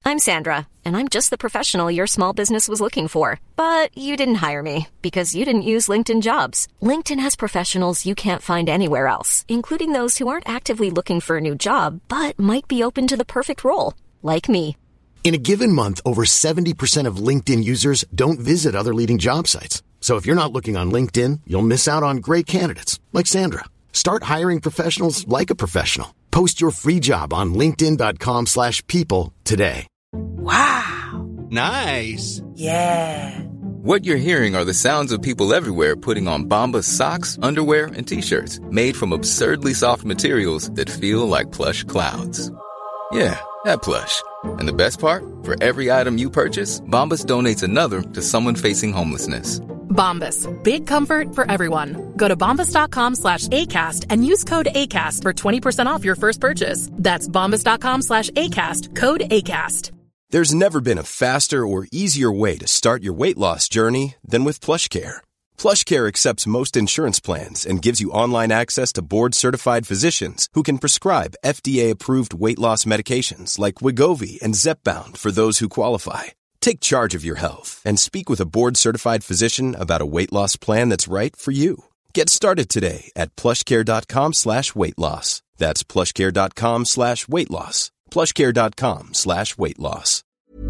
I'm Sandra, and I'm just the professional your small business was looking for. But you didn't hire me because you didn't use LinkedIn Jobs. LinkedIn has professionals you can't find anywhere else, including those who aren't actively looking for a new job, but might be open to the perfect role, like me. In a given month, over 70% of LinkedIn users don't visit other leading job sites. So if you're not looking on LinkedIn, you'll miss out on great candidates like Sandra. Start hiring professionals like a professional. Post your free job on linkedin.com/people today. Wow. Nice. Yeah. What you're hearing are the sounds of people everywhere putting on Bombas socks, underwear, and T-shirts made from absurdly soft materials that feel like plush clouds. Yeah, that plush. And the best part? For every item you purchase, Bombas donates another to someone facing homelessness. Bombas. Big comfort for everyone. Go to bombas.com/ACAST and use code ACAST for 20% off your first purchase. That's bombas.com/ACAST. Code ACAST. There's never been a faster or easier way to start your weight loss journey than with PlushCare. PlushCare accepts most insurance plans and gives you online access to board-certified physicians who can prescribe FDA-approved weight loss medications like Wegovy and Zepbound for those who qualify. Take charge of your health and speak with a board-certified physician about a weight loss plan that's right for you. Get started today at plushcare.com/weight-loss. That's plushcare.com/weight-loss. plushcare.com/weight-loss.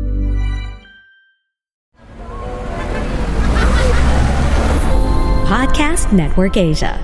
Podcast Network Asia.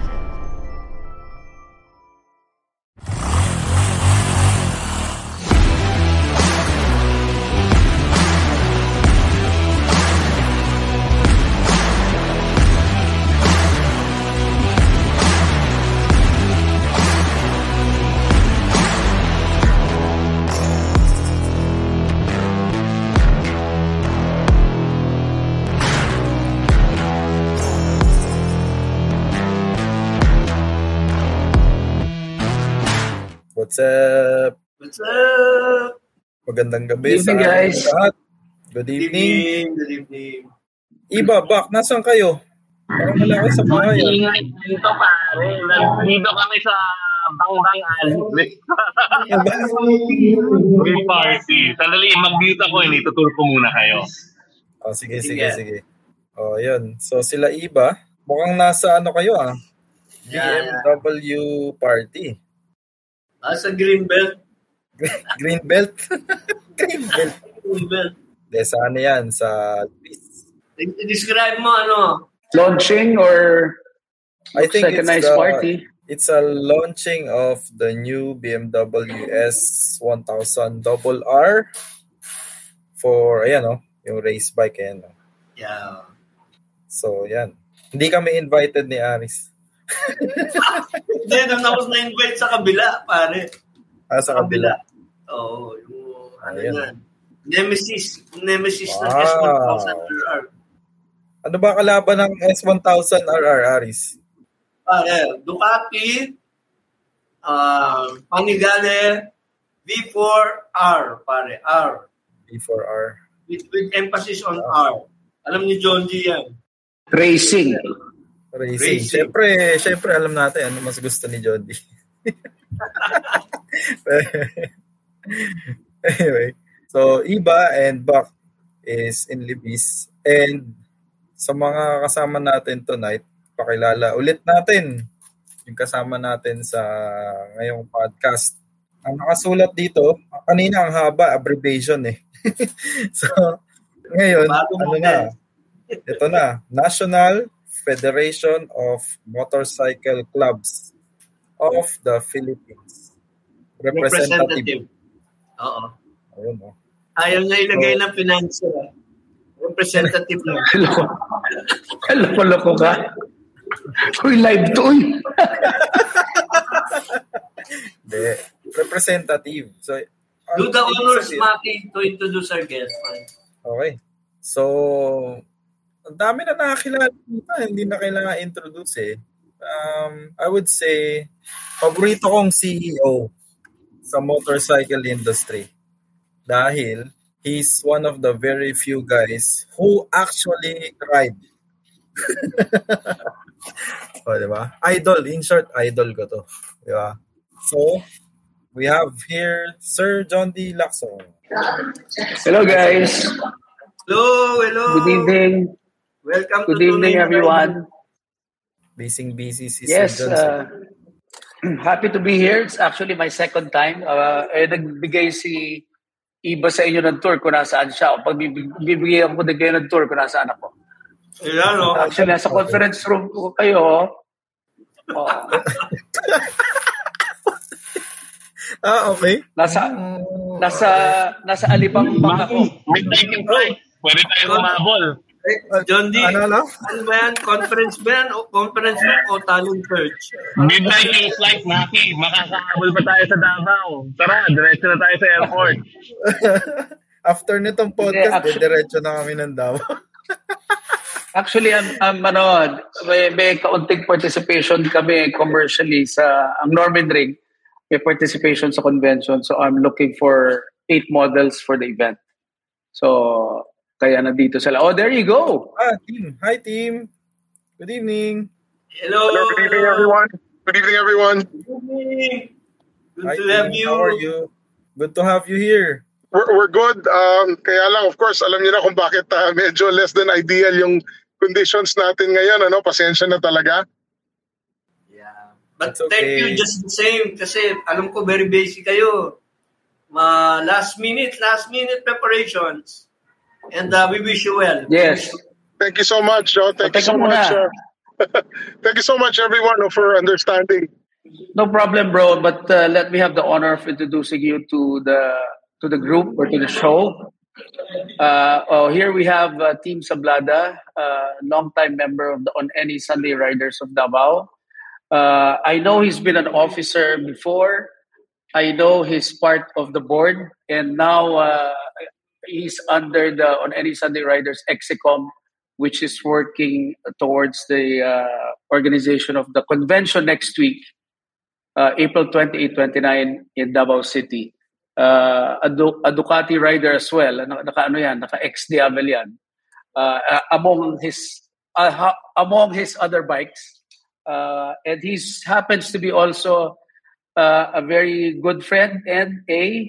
What's up? What's up? Magandang gabi Good evening, guys. Lahat. Good evening. Good evening. Iba, Bak, nasan kayo? Parang wala kayo sa bahay. Ingay dito, pare. Nandito kami sa Bangbang Alley. May party. Sandali, mag-mute ako. Itutur ko muna kayo. Oh, sige. Oh, yun. So, sila Iba, mukhang nasa ano kayo BMW party. Sa Greenbelt. Greenbelt? Greenbelt. Sa ano yan? Sa Describe mo ano? Launching or I think like a nice party? It's a launching of the new BMW S1000 RR for, yung race bike. Yeah. So, yan. Hindi kami invited ni Aris. Hindi, nung tapos na-invite sa kabila, pare. Sa kabila? Oo. Yung, yan. Nemesis ng Wow. S1000 RR. Ano ba kalaban ng S1000 RR, Aris? Pare, Ducati, Panigale, V4R, pare, R. V4R. With emphasis on R. Alam ni John G yan. Racing. Siyempre, alam natin ano mas gusto ni John D. Anyway, so Iba and Bak is in Libis. And sa mga kasama natin tonight, pakilala ulit natin yung kasama natin sa ngayong podcast. Ang nakasulat dito, kanina ang haba, abbreviation So, ngayon, ito na, National Federation of Motorcycle Clubs of the Philippines. Representative. Oo. Ayun, Ayaw niya ilagay ng financial. Representative na. Loko ka. Uy, live to, uy. Representative. So, do the honors, Maki, to introduce our guest. Okay. So, ang dami na nakakilala dito. Hindi na kailangan introduce I would say, paborito kong CEO sa motorcycle industry. Dahil, he's one of the very few guys who actually ride. Diba? Idol. In short, idol ko to. Diba? So, we have here Sir John D. Lacson. Hello, guys. Hello. Good evening. Welcome Good to evening, everyone. Busy si Yes, Sir Johnson. happy to be here. It's actually my second time. Nagbigay si Iba sa inyo ng tour kung nasaan siya. O pag bibigyan ko din kayo ng tour kung nasaan ako. Ayan, no? Actually, nasa conference room ko kayo. Okay. Nasa Alibang ako. Midnight in flight. Pwede tayo kumabol. John D, Ano? ano ba yan? Conference ba yan? O conference o talent search? Midnight in flight, Maki. Makakahabol pa tayo sa Davao. Tara, diretso na tayo sa airport. After nitong podcast, diretso na kami ng Davao. Actually, may kaunting participation kami commercially ang Norman Ring. May participation sa convention. So I'm looking for 8 models for the event. So, kaya nandito sila. Oh, there you go. Team. Hi, team. Good evening. Hello. Good evening, everyone. Good Hi, to have team. you. How are you? Good to have you here. We're good. Kaya lang, of course, alam niyo na kung bakit medyo less than ideal yung conditions natin ngayon. Pasensya na talaga. Yeah. But That's okay. thank you just the same kasi alam ko very busy kayo. Last minute preparations. And we wish you well. Yes. Thank you so much, Joe. Thank you so much. Thank you so much, everyone, for understanding. No problem, bro. But let me have the honor of introducing you to the group or to the show. Here we have Team Sablada, longtime member of the On Any Sunday Riders of Davao. I know he's been an officer before. I know he's part of the board, and now he's under the On Any Sunday Riders Execom, which is working towards the organization of the convention next week, April 28-29 in Davao City. A Ducati rider as well. Naka-ex-Diavel yan. Among his other bikes. And he happens to be also a very good friend and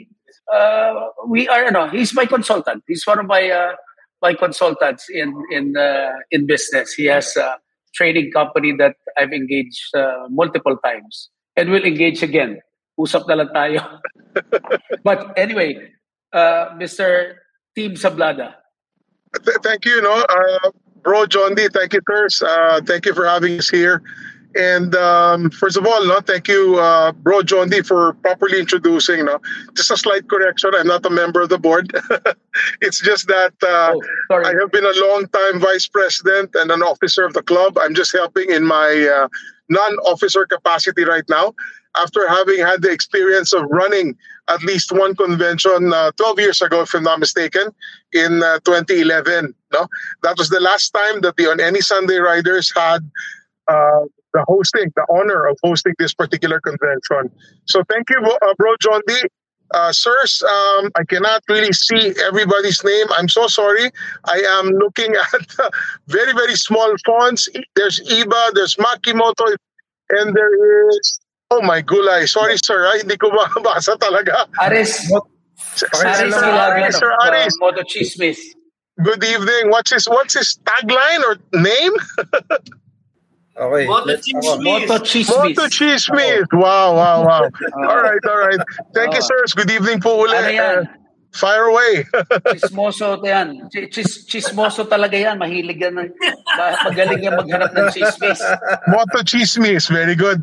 he's my consultant. He's one of my consultants in business. He has a trading company that I've engaged multiple times and will engage again. Usap na lang tayo. But anyway, Mr. Team Sablada. Thank you, Bro John D. Thank you, sirs. Thank you for having us here. And first of all, thank you, Bro John D, for properly introducing. Just a slight correction. I'm not a member of the board. It's just that I have been a long-time vice president and an officer of the club. I'm just helping in my non-officer capacity right now, after having had the experience of running at least one convention 12 years ago, if I'm not mistaken, in 2011. That was the last time that the On Any Sunday Riders had the honor of hosting this particular convention. So thank you, Bro John D. Sirs, I cannot really see everybody's name. I'm so sorry. I am looking at very, very small fonts. There's Iba, there's Makimoto, and there is... Oh my gulay. Sorry, sir. Hindi ko mabasa talaga. Aris. Sir Aris. Moto Chismis. Good evening. What's his tagline or name? Okay. Moto Chismis. Wow. All right. Thank you, sirs. Good evening po ulit. Ano yan? Fire away. Chismoso yan. Chismoso talaga yan. Mahilig yan. Magaling yan maghanap ng chismis. Moto Chismis. Very good.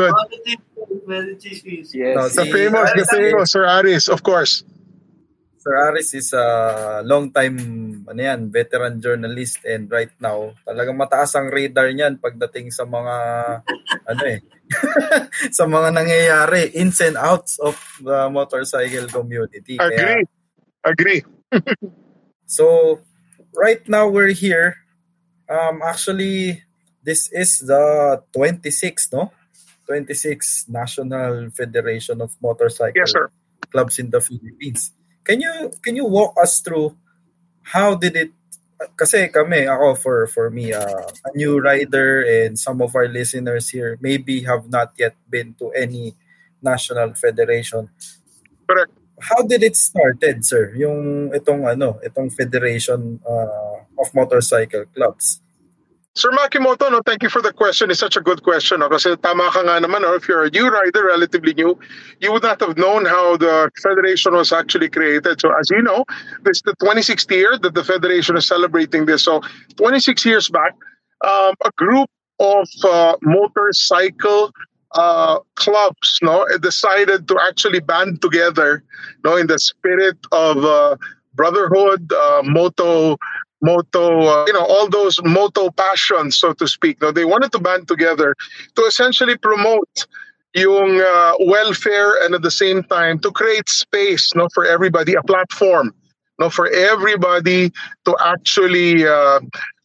Yes. The famous Sir Aris, of course. Sir Aris is a long-time veteran journalist, and right now, talagang mataas ang radar niyan pagdating sa mga sa mga nangyayari, ins and outs of the motorcycle community. Agree. So, right now we're here. Actually, this is the 26th, 26th National Federation of Motorcycle Clubs in the Philippines. Can you walk us through how did it? Kasi for me, a new rider, and some of our listeners here maybe have not yet been to any national federation. Correct. how did it started, sir? Itong Federation of Motorcycle Clubs. Sir Makimoto, no, thank you for the question. It's such a good question. No? Kasi tama ka nga naman, or if you're a new rider, relatively new, you would not have known how the Federation was actually created. So as you know, this is the 26th year that the Federation is celebrating this. So 26 years back, a group of motorcycle clubs decided to actually band together in the spirit of brotherhood, all those moto passions, so to speak. They wanted to band together to essentially promote yung welfare, and at the same time to create space for everybody, a platform for everybody to actually have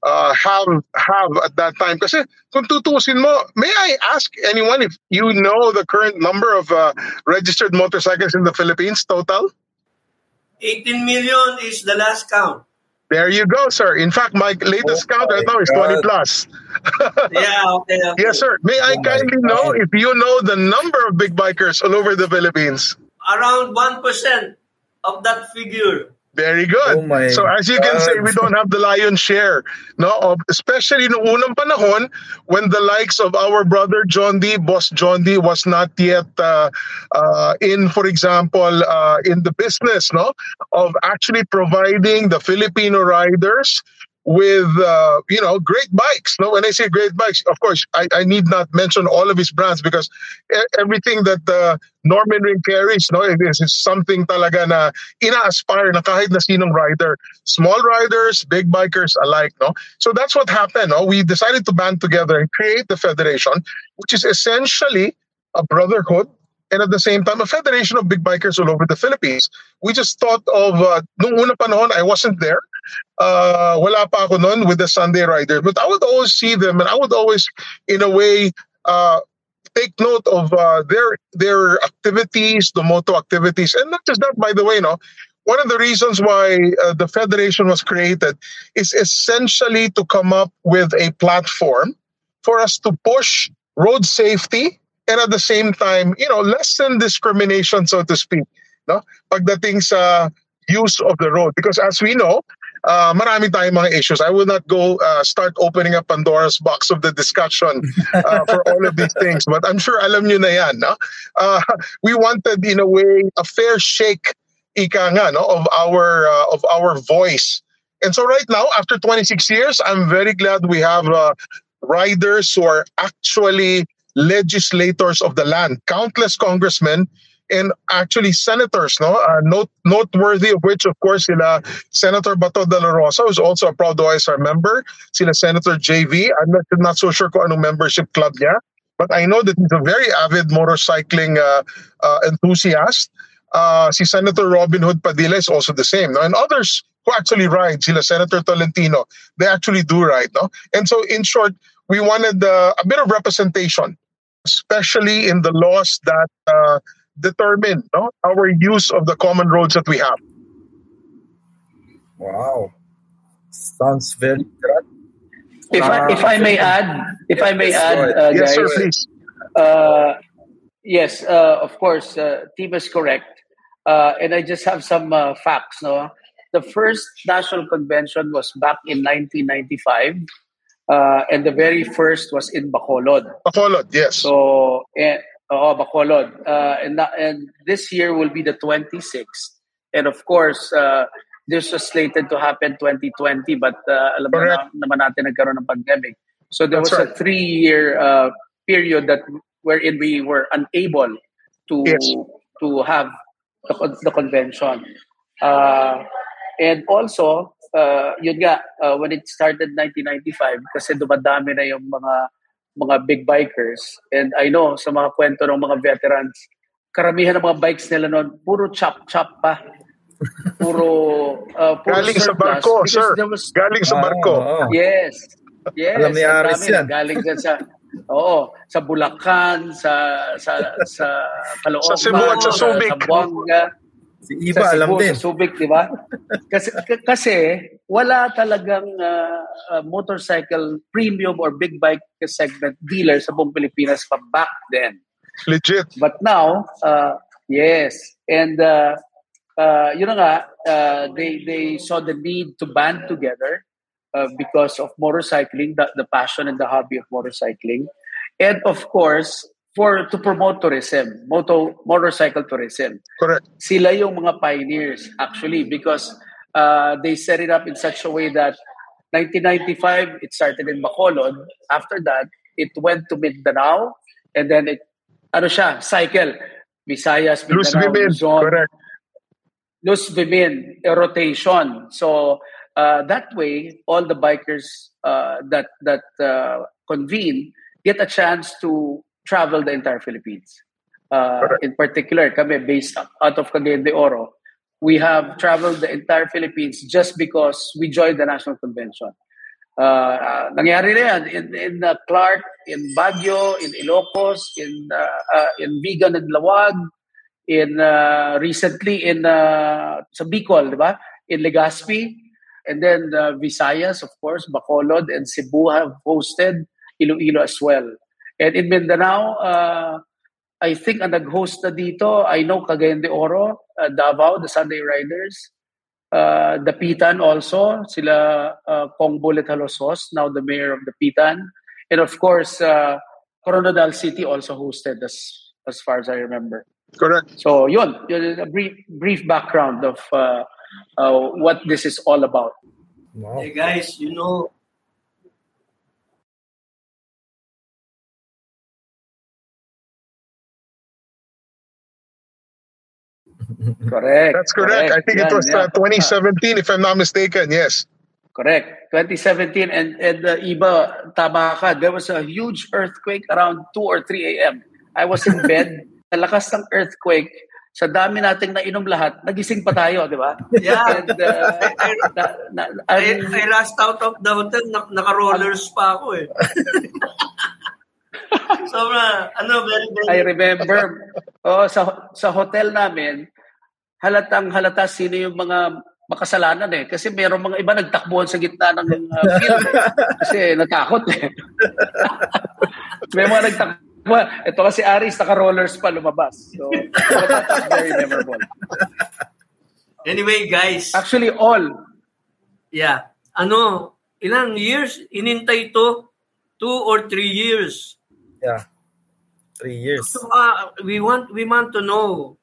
at that time. Kasi kung tutusin mo, may I ask anyone if you know the current number of registered motorcycles in the Philippines total? 18 million is the last count. There you go, sir. In fact, my latest count right now is 20 plus. Yeah, okay. Yes, sir. May I kindly know if you know the number of big bikers all over the Philippines? Around 1% of that figure. Very good. So as you can say, we don't have the lion's share, especially noong unang panahon when the likes of our brother John D, Boss John D, was not yet in, for example, in the business, of actually providing the Filipino riders with great bikes. When I say great bikes, of course, I need not mention all of his brands because everything that Norman Ring carries, is something talaga na ina-aspire na kahit na sinong rider, small riders, big bikers alike. So that's what happened. We decided to band together and create the Federation, which is essentially a brotherhood and at the same time a federation of big bikers all over the Philippines. We just thought of, nung una panahon, I wasn't there. Wala pa ako noon with the Sunday Riders, but I would always see them and I would always, in a way, take note of their activities, the moto activities, and not just that, by the way, one of the reasons why the Federation was created is essentially to come up with a platform for us to push road safety and at the same time, lessen discrimination, so to speak, pagdating sa use of the road. Because as we know, marami tayong mga issues. I will not go start opening up Pandora's box of the discussion for all of these things, but I'm sure alam nyo na yan. We wanted, in a way, a fair shake, ika nga, of our voice. And so right now, after 26 years, I'm very glad we have riders who are actually legislators of the land, countless congressmen, and actually senators, noteworthy of which, of course, sila Senator Bato de la Rosa, who's also a proud OSR member, sila Senator JV. I'm not so sure kung anong membership club niya, but I know that he's a very avid motorcycling enthusiast. Si Senator Robin Hood Padilla is also the same, and others who actually ride, sila Senator Tolentino, they actually do ride. And so, in short, we wanted a bit of representation, especially in the laws that determine our use of the common roads that we have. Wow, sounds very good. If I may add, yes, guys, sir, please. Yes, of course, Team is correct, and I just have some facts. The first national convention was back in 1995. And the very first was in Bacolod. Bacolod, yes. So, Bacolod. And this year will be the 26th. And of course, this was slated to happen 2020, but alam naman natin nagkaroon ng pandemic. So there was a 3-year period wherein we were unable to have the convention. And also, yun nga, when it started 1995, kasi dumadami na yung mga big bikers. And I know, sa mga kwento ng mga veterans, karamihan ng mga bikes nila noon, puro chop-chop pa. Puro galing sa barko, sir. Galing sa barko. Yes. Alam ni Aris yan. Galing dyan sa Bulacan, sa Caloocan, sa Cebu at sa Subic. Sa Buanga. Si Iba, alam din. Sa Subic, di ba? Kasi wala talagang motorcycle premium or big bike segment dealer sa buong Pilipinas pa back then. Legit. But now, yes. And yun na nga, they saw the need to band together because of motorcycling, the passion and the hobby of motorcycling, and of course to promote tourism, motorcycle tourism. Correct. Sila yung mga pioneers actually, because they set it up in such a way that 1995 it started in Bacolod. After that, it went to Mindanao, and then it cycle Visayas, Mindanao, Luzon. Correct. Luz Vimin, a rotation. So that way, all the bikers that convene get a chance to travel the entire Philippines. In particular, kami based out of Cagayan de Oro, we have traveled the entire Philippines just because we joined the National Convention. Nangyari na yan in Clark, in Baguio, in Ilocos, in Vigan and Lawag, in recently in sa Bicol, diba? In Legazpi, and then Visayas, of course, Bacolod and Cebu have hosted, Iloilo as well. And in Mindanao, I think ang nag-host na dito, I know Cagayan de Oro, Davao, the Sunday Riders, Dapitan also, sila Kong Bullet Halosos, now the mayor of Dapitan, and of course, Coronadal City also hosted as far as I remember. Correct. So yun a brief background of what this is all about. Wow. Hey guys, Correct. That's correct. I think it was 2017, if I'm not mistaken. Yes. Correct. 2017, and iba, tama ka, there was a huge earthquake around 2 or 3 a.m. I was in bed, sa lakas ng earthquake, sa dami nating nainom lahat, nagising pa tayo, di ba? Yeah. And, I rushed out of the hotel, naka-rollers pa ako eh. Very. I remember, sa hotel namin, halata sino yung mga makasalanan eh. Kasi mayroong mga iba nagtakbuhan sa gitna ng field eh. Kasi natakot eh. May mga nagtakbuhan. Ito kasi Aris, naka-rollers pa lumabas. So, that's very memorable. Anyway, guys. Actually, all. Yeah. Ilang years? Inintay ito? 2 or 3 years. Yeah. 3 years. So, we want to know,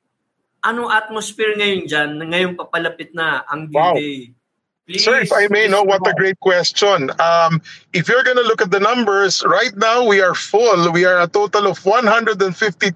anong atmosphere ngayon dyan, ngayong papalapit na ang D-Day? Please. Sir, if I may, what a great question. If you're going to look at the numbers, right now we are full. We are a total of 152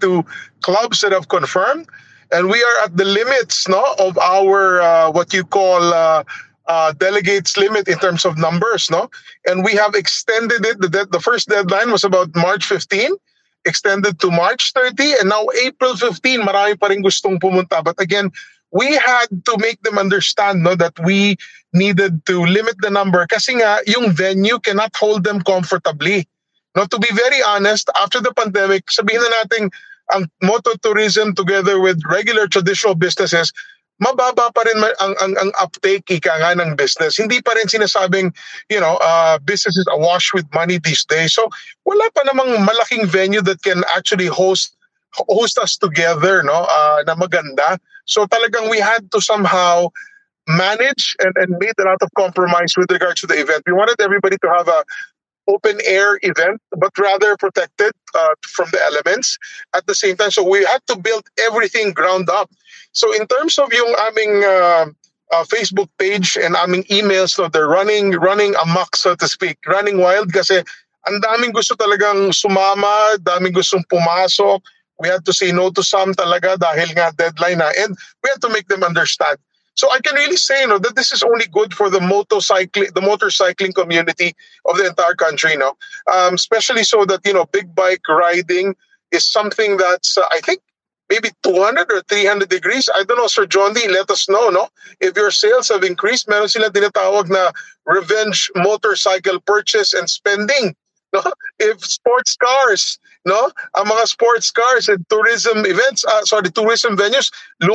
clubs that have confirmed. And we are at the limits of our, what you call, delegates limit in terms of numbers. And we have extended it. The first deadline was about March 15. Extended to March 30, and now April 15, marami pa rin gustong pumunta. But again, we had to make them understand that we needed to limit the number kasi nga, yung venue cannot hold them comfortably. To be very honest, after the pandemic, sabihin na natin, ang motor tourism together with regular traditional businesses, mababa pa rin ang uptake nga ng business. Hindi pa rin sinasabing, business is awash with money these days. So wala pa namang malaking venue that can actually host us together, na maganda. So talagang we had to somehow manage and made a lot of compromise with regards to the event. We wanted everybody to have a open air event, but rather protected from the elements at the same time. So we had to build everything ground up. So in terms of yung aming Facebook page and aming emails, they're running amok, so to speak, running wild kasi ang daming gusto talagang sumama, daming gustong pumasok. We had to say no to some talaga dahil nga deadline na, and we had to make them understand. So I can really say that this is only good for the motorcycling community of the entire country now, especially so that big bike riding is something that's I think maybe 200 or 300 degrees. I don't know, Sir John D, let us know, if your sales have increased. Meron sila tinatawag na revenge motorcycle purchase and spending. If sports cars, ang mga sports cars and tourism events, tourism venues,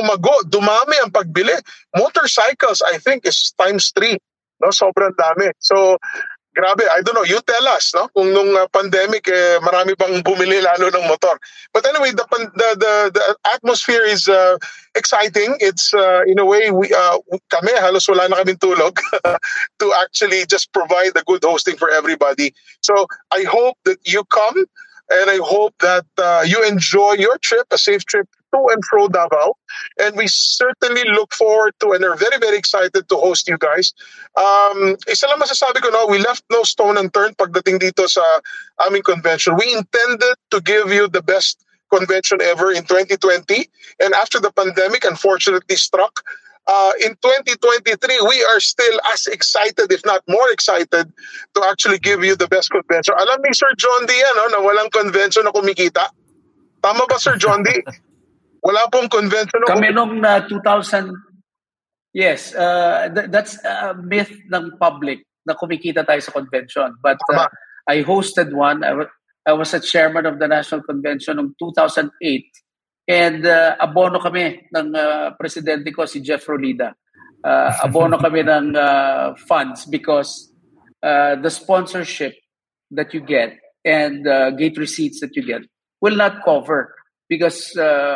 dumami ang pagbili. Motorcycles, I think, is times 3. Sobrang dami. So, Grabe, I don't know, you tell us, no? Kung nung pandemic, marami bang bumili lalo ng motor. But anyway, the atmosphere is exciting. It's, in a way, kami, halos wala na kaming tulog to actually just provide a good hosting for everybody. So I hope that you come, and I hope that you enjoy your trip, a safe trip to and fro Davao. And we certainly look forward to and are very, very excited to host you guys. Isa lang masasabi ko, no, we left no stone unturned pagdating dito sa aming convention. We intended to give you the best convention ever in 2020. And after the pandemic, unfortunately, struck, in 2023, we are still as excited, if not more excited, to actually give you the best convention. Alam ni Sir John D, na walang convention na kumikita. Tama ba, Sir John D? Wala pong convention. Kami nung 2000, yes, that's a myth ng public na kumikita tayo sa convention. But I hosted one. I was a chairman of the National Convention in 2008. And abono kami ng presidente ko, si Jeff Rolida. Abono kami ng funds because the sponsorship that you get and gate receipts that you get will not cover. Because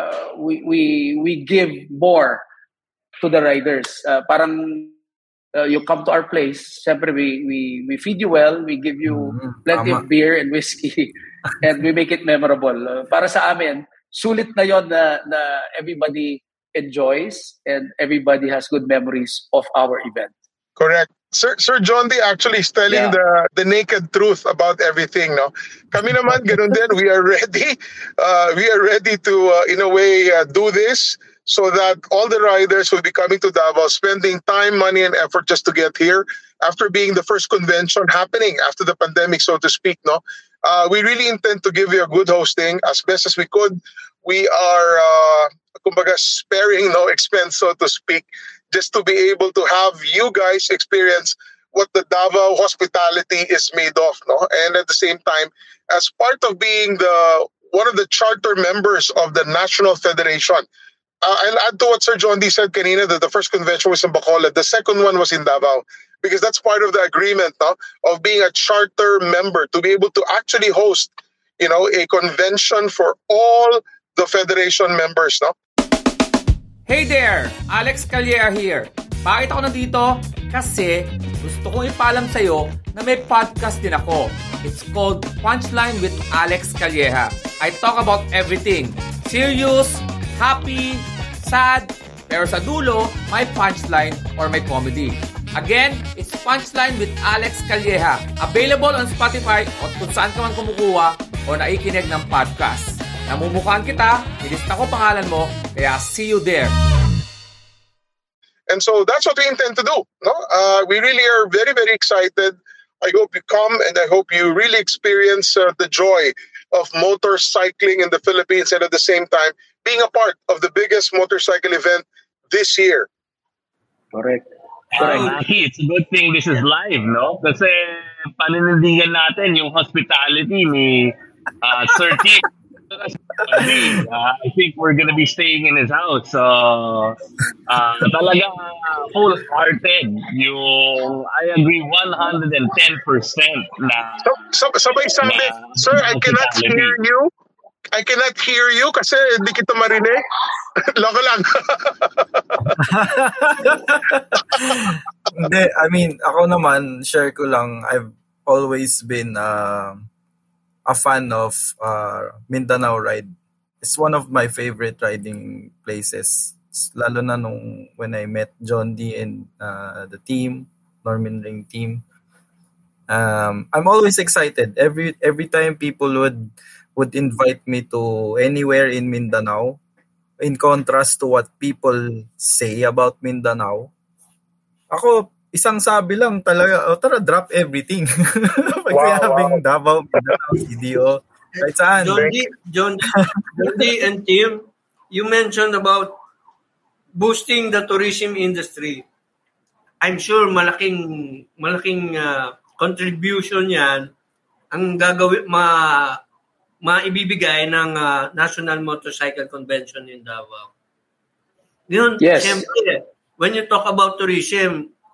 we give more to the riders. Parang you come to our place, siyempre we feed you well, we give you plenty of beer and whiskey, and we make it memorable. Para sa amin, sulit na yon na everybody enjoys and everybody has good memories of our event. Correct. Sir John D actually is telling the naked truth about everything, no? Kami naman, ganun din, we are ready. We are ready to, in a way, do this so that all the riders will be coming to Davao, spending time, money, and effort just to get here after being the first convention happening after the pandemic, so to speak, no? We really intend to give you a good hosting as best as we could. We are, kumbaga, sparing no expense, so to speak, just to be able to have you guys experience what the Davao hospitality is made of, no? And at the same time, as part of being one of the charter members of the National Federation, I'll add to what Sir John D said kanina, that the first convention was in Bacolod, the second one was in Davao, because that's part of the agreement, no? Of being a charter member, to be able to actually host, a convention for all the Federation members, no? Hey there! Alex Calleja here. Bakit ako nandito? Kasi gusto kong ipaalam sa'yo na may podcast din ako. It's called Punchline with Alex Calleja. I talk about everything. Serious, happy, sad, pero sa dulo, may punchline or may comedy. Again, it's Punchline with Alex Calleja. Available on Spotify o kung saan ka man kumukuha o naikinig ng podcast. Namumukhaan kita, nilista ko pangalan mo, kaya see you there. And so that's what we intend to do. No? We really are very, very excited. I hope you come, and I hope you really experience the joy of motorcycling in the Philippines, and at the same time, being a part of the biggest motorcycle event this year. Correct. Maki, it's a good thing this is live, no? Kasi paninindigan natin yung hospitality ni Sir T. I think we're gonna be staying in his house. So, talaga wholehearted yung, I agree 110% na. Sabay sabi, sir, I cannot hear you. I cannot hear you kasi hindi kita marinig. Loko lang. Hindi, I mean, ako naman, share ko lang, I've always been a fan of Mindanao Ride. It's one of my favorite riding places. Lalo na when I met John D and the team, Norman Ring team. I'm always excited. Every time people would invite me to anywhere in Mindanao, in contrast to what people say about Mindanao, ako, isang sabi lang talaga, tara, drop everything. Pag Davao, Mindanao, CDO, kahit saan. John D and team, you mentioned about boosting the tourism industry. I'm sure malaking contribution yan ang gagawin, maibibigay ng National Motorcycle Convention in Davao. Yun, yes. Siyempre, when you talk about tourism,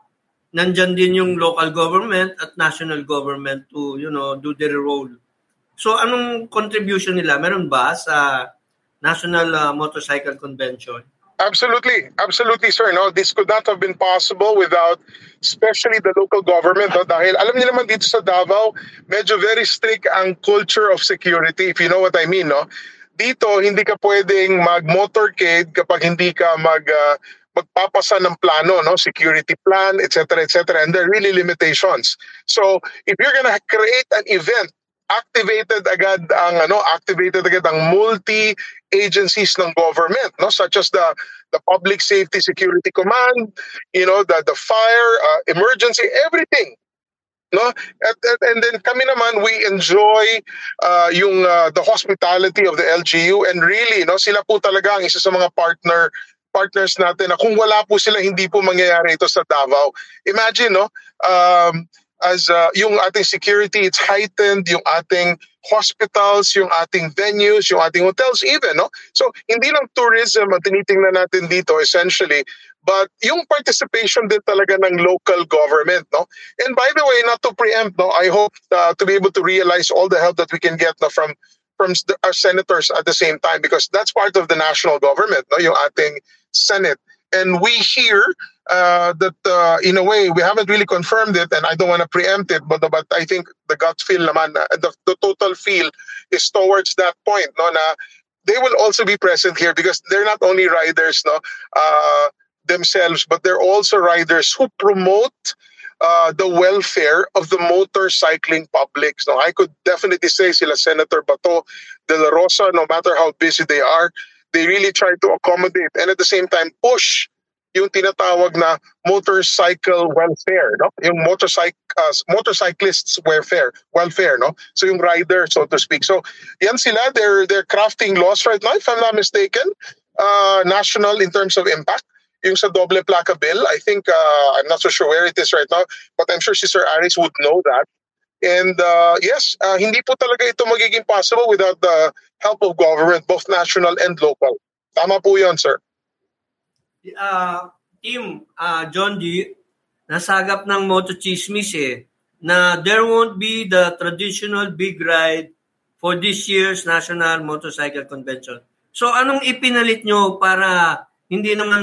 nandyan din yung local government at national government to, do their role. So, anong contribution nila? Meron ba sa National Motorcycle Convention? Absolutely, sir. No, this could not have been possible without, especially the local government. No? Dahil alam niyo naman dito sa Davao, medyo very strict ang culture of security, if you know what I mean. No, dito hindi ka pwedeng mag-motorcade kapag hindi ka magpapasa ng plano, no, security plan, etc., etc. And there are really limitations. So, if you're gonna create an event, activated agad ang multi-agencies ng government, no, such as the Public Safety Security Command, the fire, emergency, everything, no. And then kami naman, we enjoy the hospitality of the LGU, and really, no, sila po talaga ang isa sa mga partners natin na kung wala po sila, hindi po mangyayari ito sa Davao. Imagine, no, as yung ating security, it's heightened, yung ating hospitals, yung ating venues, yung ating hotels even, no? So, hindi lang tourism ang tinitingnan natin dito essentially, but yung participation din talaga ng local government, no? And by the way, not to preempt, no, I hope to be able to realize all the help that we can get, no, from our senators at the same time, because that's part of the national government, no, yung ating Senate. And we hear that in a way, we haven't really confirmed it, and I don't want to preempt it, but I think the gut feel naman, the total feel is towards that point, no, na they will also be present here because they're not only riders, no, themselves, but they're also riders who promote the welfare of the motorcycling public. So I could definitely say sila Senator Bato de la Rosa, no matter how busy they are, they really try to accommodate and at the same time push yung tinatawag na motorcycle welfare, no? Yung motorcyclists welfare, no? So yung rider, so to speak. So yan sila, they're crafting laws right now, if I'm not mistaken, national in terms of impact. Yung sa doble placa bill, I think, I'm not so sure where it is right now, but I'm sure Sir Aris would know that. And yes, hindi po talaga ito magiging possible without the help of government, both national and local. Tama po yun, sir. Team, John D, nasagap ng Motochismis na there won't be the traditional big ride for this year's National Motorcycle Convention. So anong ipinalit nyo para hindi naman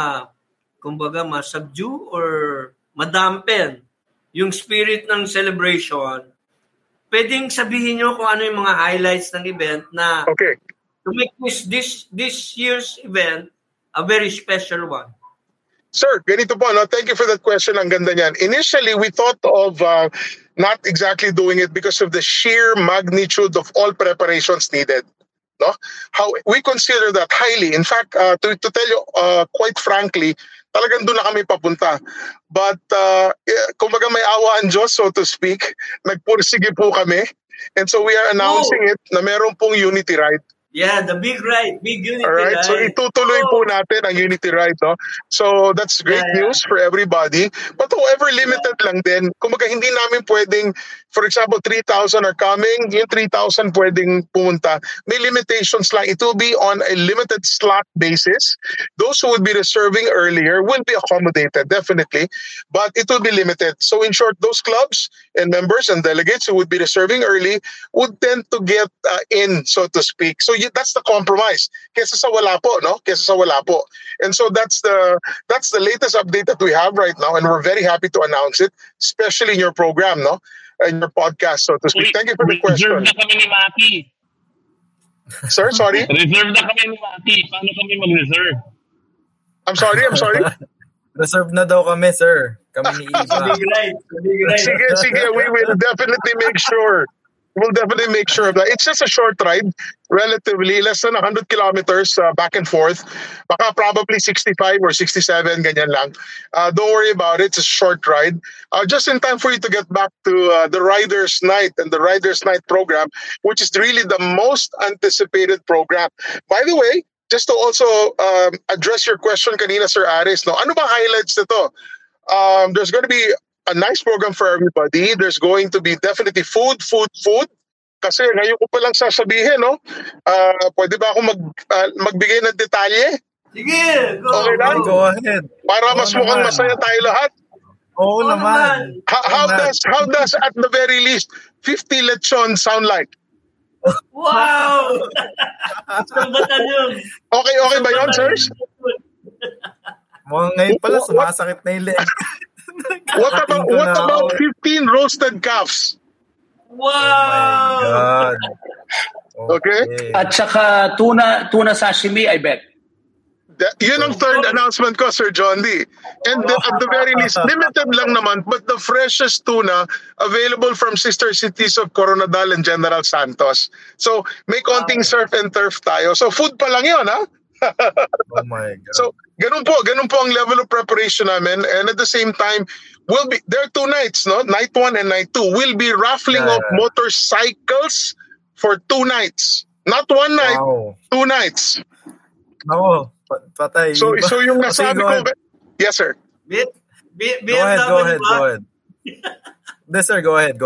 ma-subdue or madampen yung spirit ng celebration? Pwedeng sabihin nyo kung ano yung mga highlights ng event na to make this year's event a very special one. Sir, ganito po, no? Thank you for that question. Ang ganda niyan. Initially, we thought of not exactly doing it because of the sheer magnitude of all preparations needed. No? How we consider that highly. In fact, to tell you quite frankly, talagang doon na kami papunta. But kumbaga may awa ang Diyos, so to speak, nagpursige po kami. And so we are announcing it na meron pong Unity Ride. Yeah, the big ride, big Unity Alright, ride. so itutuloy po natin ang Unity Ride, no? So that's great news for everybody. But however, limited lang din. Kumbaga hindi namin pwedeng, for example, 3,000 are coming, yung 3,000 pwedeng pumunta. May limitations lang. It will be on a limited slot basis. Those who would be reserving earlier will be accommodated, definitely. But it will be limited. So in short, those clubs and members and delegates who would be reserving early would tend to get in, so to speak. So that's the compromise. Kesa sa wala po, no? Kesa sa wala po. And so that's the latest update that we have right now, and we're very happy to announce it, especially in your program, no? In your podcast, so to speak. Thank you for the question. Reserve na kami ni Maki. Sir, sorry? Reserve na kami ni Maki. Paano kami mag-reserve? I'm sorry? Reserve na daw kami, sir. Kami ni Iba. Sige, we will definitely make sure. We'll definitely make sure of that. It's just a short ride, relatively less than 100 kilometers back and forth. Baka probably 65 or 67, ganyan lang. Don't worry about it. It's a short ride. Just in time for you to get back to the Riders' Night and the Riders' Night program, which is really the most anticipated program. By the way, just to also address your question kanina, Sir Aris, no? Ano ba highlights nito? There's going to be a nice program for everybody. There's going to be definitely food. Kasi ngayon ko palang sasabihin, no? Pwede ba ako magbigay ng detalye? Sige, go. Okay lang? Go ahead. Para mas mukhang masaya tayo lahat. Oo naman. How does at the very least 50 lechon sound like? Wow! Isang batalyon. Okay ba yun, sirs? Mga ngayon pala, sumasakit na yung leg. What about 15 roasted calves? Wow! Oh my God. Okay. At saka tuna sashimi, I bet. Yun ang third announcement ko, Sir John D. And at the very least, limited lang naman, but the freshest tuna available from sister cities of Coronadal and General Santos. So, may konting surf and turf tayo. So, food pa lang yun, ha? Oh my God. So, ganun po ang level of preparation namin. And at the same time, there are 2 nights, no? Night 1 and night 2. We'll be raffling off motorcycles for 2 nights. Not 1 night, 2 nights. No. Patay. So yung nasabi ko... Yes, sir. Go ahead. Yes, sir, go ahead.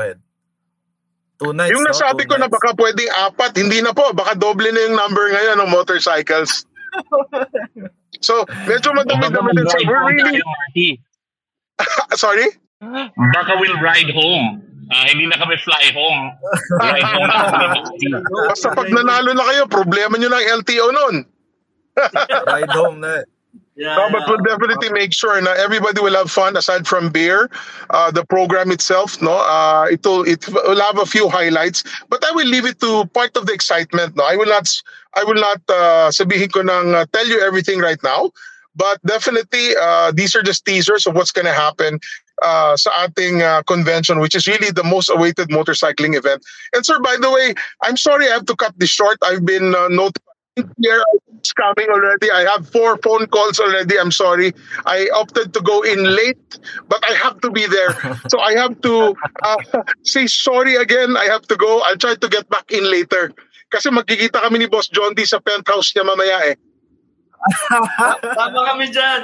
2 nights, yung nasabi ko na baka pwedeng 4, hindi na po. Baka doble na yung number ngayon ng motorcycles. So, medyo madami-dami din. So, we're really... Sorry? Baka we'll ride home. Hindi na kami fly home. Ride home. Basta pag nanalo na kayo, problema nyo ng LTO nun. Ride home na. But we'll definitely make sure na everybody will have fun aside from beer. The program itself, no, it will have a few highlights, but I will leave it to part of the excitement. No, I will not sabihin ko nang tell you everything right now. But definitely, these are just teasers of what's going to happen sa ating convention, which is really the most awaited motorcycling event. And sir, by the way, I'm sorry I have to cut this short. I've been notified here. It's coming already. I have 4 phone calls already. I'm sorry. I opted to go in late, but I have to be there. So I have to say sorry again. I have to go. I'll try to get back in later. Kasi magkikita kami ni Boss John D sa penthouse niya mamaya eh. Tama kami dyan.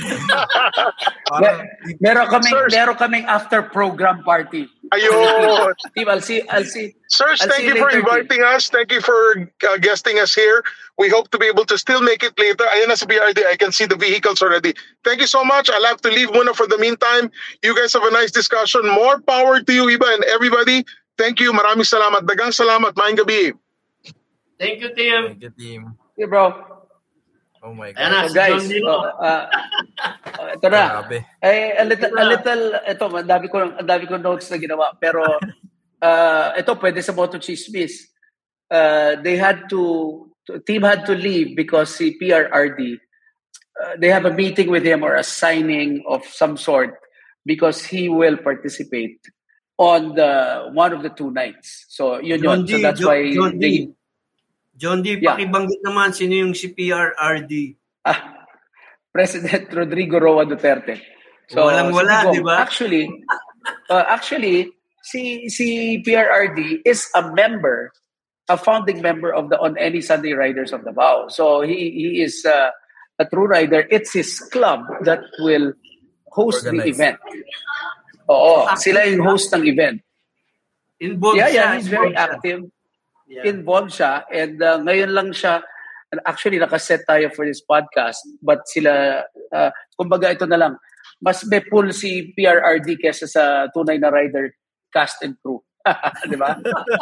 Meron kaming after program party. Ayun. Steve, I'll see. Sirs, thank you for inviting us. Thank you for guesting us here. We hope to be able to still make it later. Ayan na sa BRD. I can see the vehicles already. Thank you so much. I'll have to leave muna for the meantime. You guys have a nice discussion. More power to you, Iba, and everybody. Thank you. Maraming salamat. Dagang salamat. Maayong gabi. Thank you, team. Thank you, team. Hey, bro. Oh my God. Ayan na, So guys, ito na. A little, ito, ang dami ko notes na ginawa. Pero, ito, pwede sa Moto Chismis. Team had to leave because si PRRD, they have a meeting with him or a signing of some sort because he will participate on one of the 2 nights. So, yun. So that's why John D, pakibanggit naman sino yung si PRRD. President Rodrigo Roa Duterte. So, walang-wala, di ba? Actually, si PRRD is a founding member of the On Any Sunday Riders of Davao. So he is a true rider. It's his club that will host the event. Oo, sila yung host ng event. Involved siya. He's very active. Yeah. Involved siya. And ngayon lang siya, actually nakaset tayo for this podcast, but sila, kumbaga ito na lang, mas may pull si PRRD kesa sa tunay na rider, cast and crew. Di ba?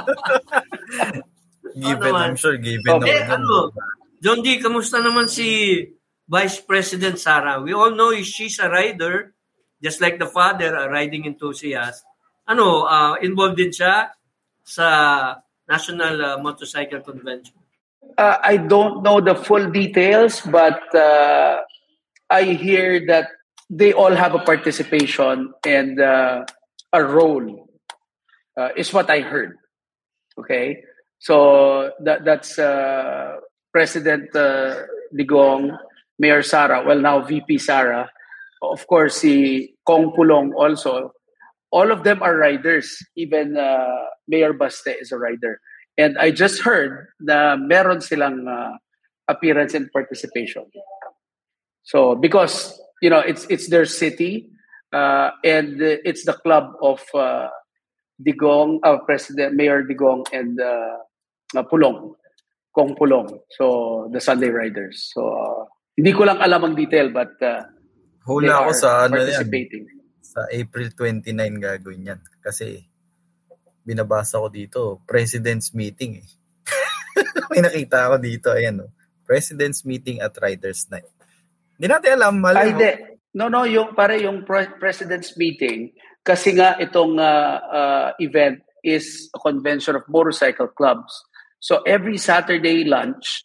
Given, I'm sure given naman. John D, kamusta naman si Vice President Sara? We all know she's a rider, just like the father, a riding enthusiast. Involved din siya sa National Motorcycle Convention? I don't know the full details, but I hear that they all have a participation and a role, is what I heard. Okay? So that's President Digong, Mayor Sara, well now VP Sara, of course si Kong Pulong also. All of them are riders. Even Mayor Baste is a rider. And I just heard na meron silang appearance and participation. So because it's their city and it's the club of Digong, President Mayor Digong and Pulong, Kong Pulong. So the Sunday Riders. So hindi ko lang alam ang detail, but hula ako sa participating. Sa April 29 gagawin yan. Kasi binabasa ko dito, President's Meeting eh. May nakita ako dito, ayan o. President's Meeting at Riders Night. Hindi natin alam, mali. No, yung President's Meeting, kasi nga itong event is a convention of motorcycle clubs. So every Saturday lunch,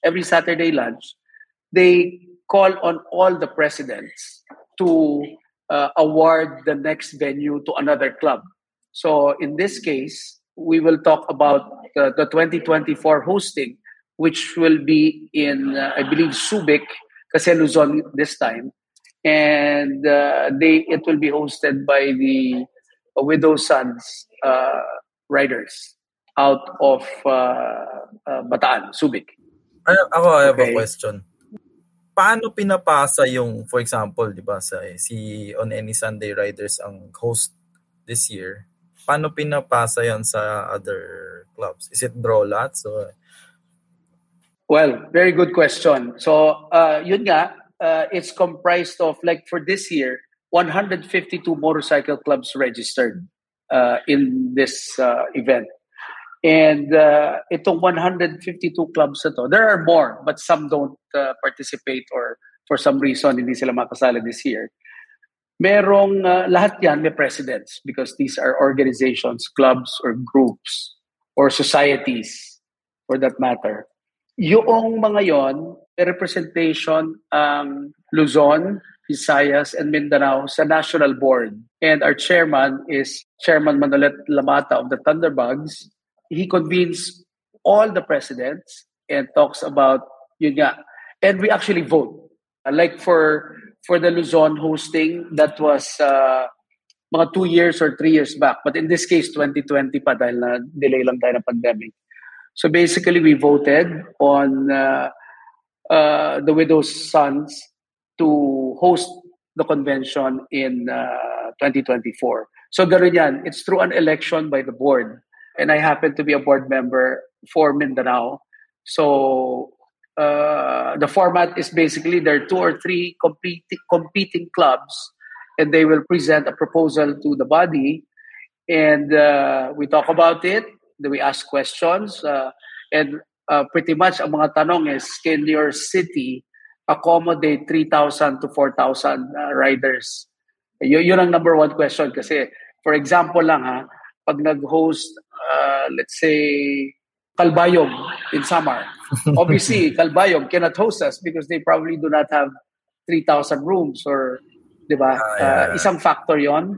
they call on all the presidents to award the next venue to another club. So in this case, we will talk about the 2024 hosting, which will be in, I believe, Subic, kasi Luzon this time. And it will be hosted by the Widow Sons riders out of Bataan, Subic. I have a question. Paano pinapasa yung, for example, di ba, si On Any Sunday Riders ang host this year? Paano pinapasa yon sa other clubs? Is it draw lots? Well, very good question. So, yun nga, it's comprised of, like for this year, 152 motorcycle clubs registered in this event. And itong 152 clubs na to, there are more, but some don't participate or for some reason hindi sila makasali this year. Merong lahat yan may presidents because these are organizations, clubs or groups or societies for that matter. Yung mga yon, may representation ang Luzon, Visayas, and Mindanao sa national board. And our chairman is Chairman Manolet Lamata of the Thunderbugs. He convenes all the presidents and talks about yun nga. And we actually vote. Like for the Luzon hosting, that was mga 2 years or 3 years back. But in this case, 2020 pa dahil na delay lang tayo ng pandemic. So basically, we voted on the Widow's Sons to host the convention in 2024. So gano'n yan. It's through an election by the board. And I happen to be a board member for Mindanao. So the format is basically there are 2 or 3 competing clubs, and they will present a proposal to the body, and we talk about it. Then we ask questions, and pretty much ang mga tanong is, can your city accommodate 3,000 to 4,000 riders? Yun ang number one question kasi, for example lang pag nag-host, let's say, Calbayog in Samar. Obviously, Calbayog cannot host us because they probably do not have 3,000 rooms or, di ba? Isang factor yon.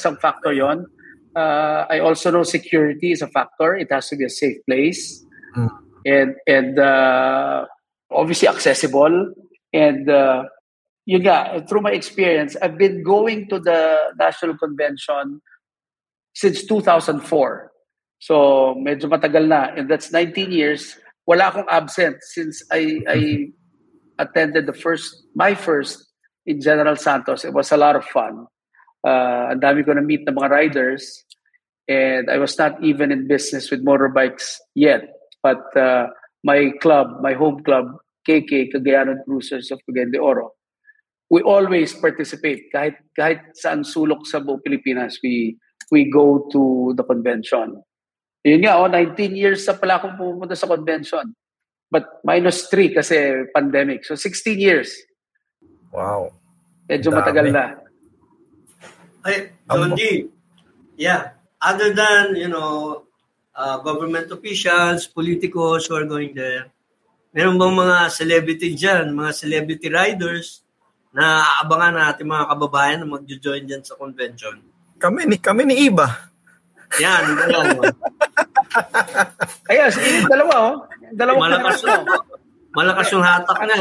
I also know security is a factor. It has to be a safe place. And obviously accessible. And yun nga, through my experience, I've been going to the National Convention since 2004. So, medyo matagal na. And that's 19 years. Wala akong absent since I attended my first in General Santos. It was a lot of fun. Ang dami ko na-meet ng mga riders. And I was not even in business with motorbikes yet. But my home club, KK, Cagayan Cruisers of Cagayan de Oro, we always participate. Kahit saan sulok sa buong Pilipinas, we go to the convention. Yun nga, 19 years na pala akong pumunta sa convention. But -3 kasi pandemic. So 16 years. Wow. Medyo matagal na. Hey, John D. Yeah. Other than, government officials, politicos who are going there, meron bang mga celebrity dyan, mga celebrity riders na aabangan natin mga kababayan na mag-join dyan sa convention? Kami ni Iba. Yan, dalawa. Kaya, sige, dalawa. Malakas yung hatak na.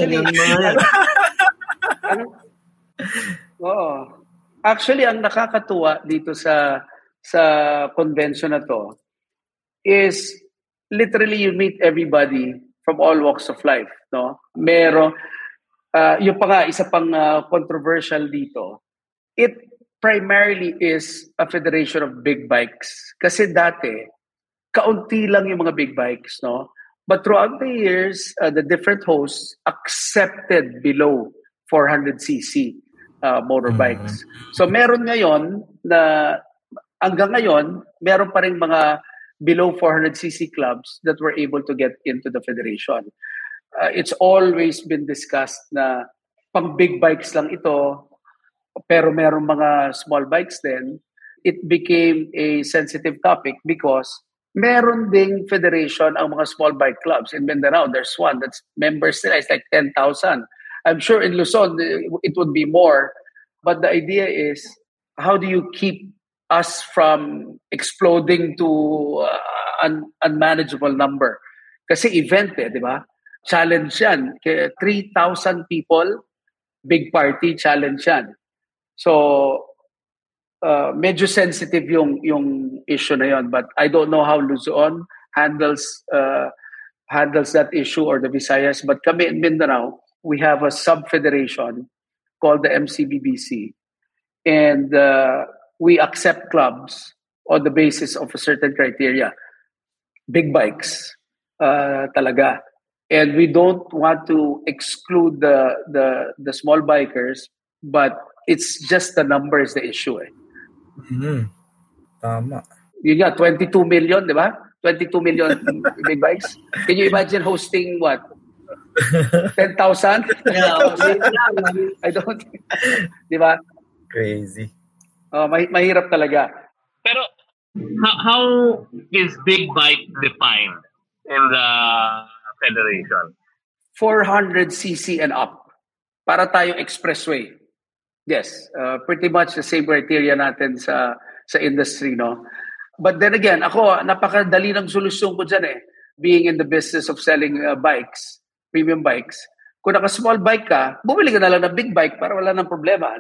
Actually, ang nakakatuwa dito sa convention na to is literally you meet everybody from all walks of life. No? Meron, yung pa nga, isa pang controversial dito, it primarily is a federation of big bikes. Kasi dati, kaunti lang yung mga big bikes, no? But throughout the years, the different hosts accepted below 400cc. motorbikes. So meron ngayon na hanggang ngayon, meron pa rin mga below 400cc clubs that were able to get into the federation. It's always been discussed na pang big bikes lang ito, pero meron mga small bikes din. It became a sensitive topic because meron ding federation ang mga small bike clubs. In Mindanao, there's one that's members nila. It's like 10,000. I'm sure in Luzon, it would be more. But the idea is, how do you keep us from exploding to an unmanageable number? Kasi event di ba? Challenge yan. 3,000 people, big party, challenge yan. So, medyo sensitive yung issue na yon, but I don't know how Luzon handles that issue or the Visayas. But kami in Mindanao, we have a sub-federation called the MCBBC, and we accept clubs on the basis of a certain criteria. Big bikes, talaga. And we don't want to exclude the small bikers, but it's just the number is the issue. Tama. Yun nga, 22 million, di ba? 22 million big bikes. Can you imagine hosting what? 10,000? Yeah. I don't, di ba? Crazy. Mahirap talaga. Pero how is big bike defined in the federation? 400cc and up. Para tayong expressway. Yes, pretty much the same criteria natin sa industry, no? But then again, ako, napakadali ng solusyon ko dyan being in the business of selling bikes, premium bikes. Kung naka-small bike ka, bumili ka na lang ng big bike para wala ng problema.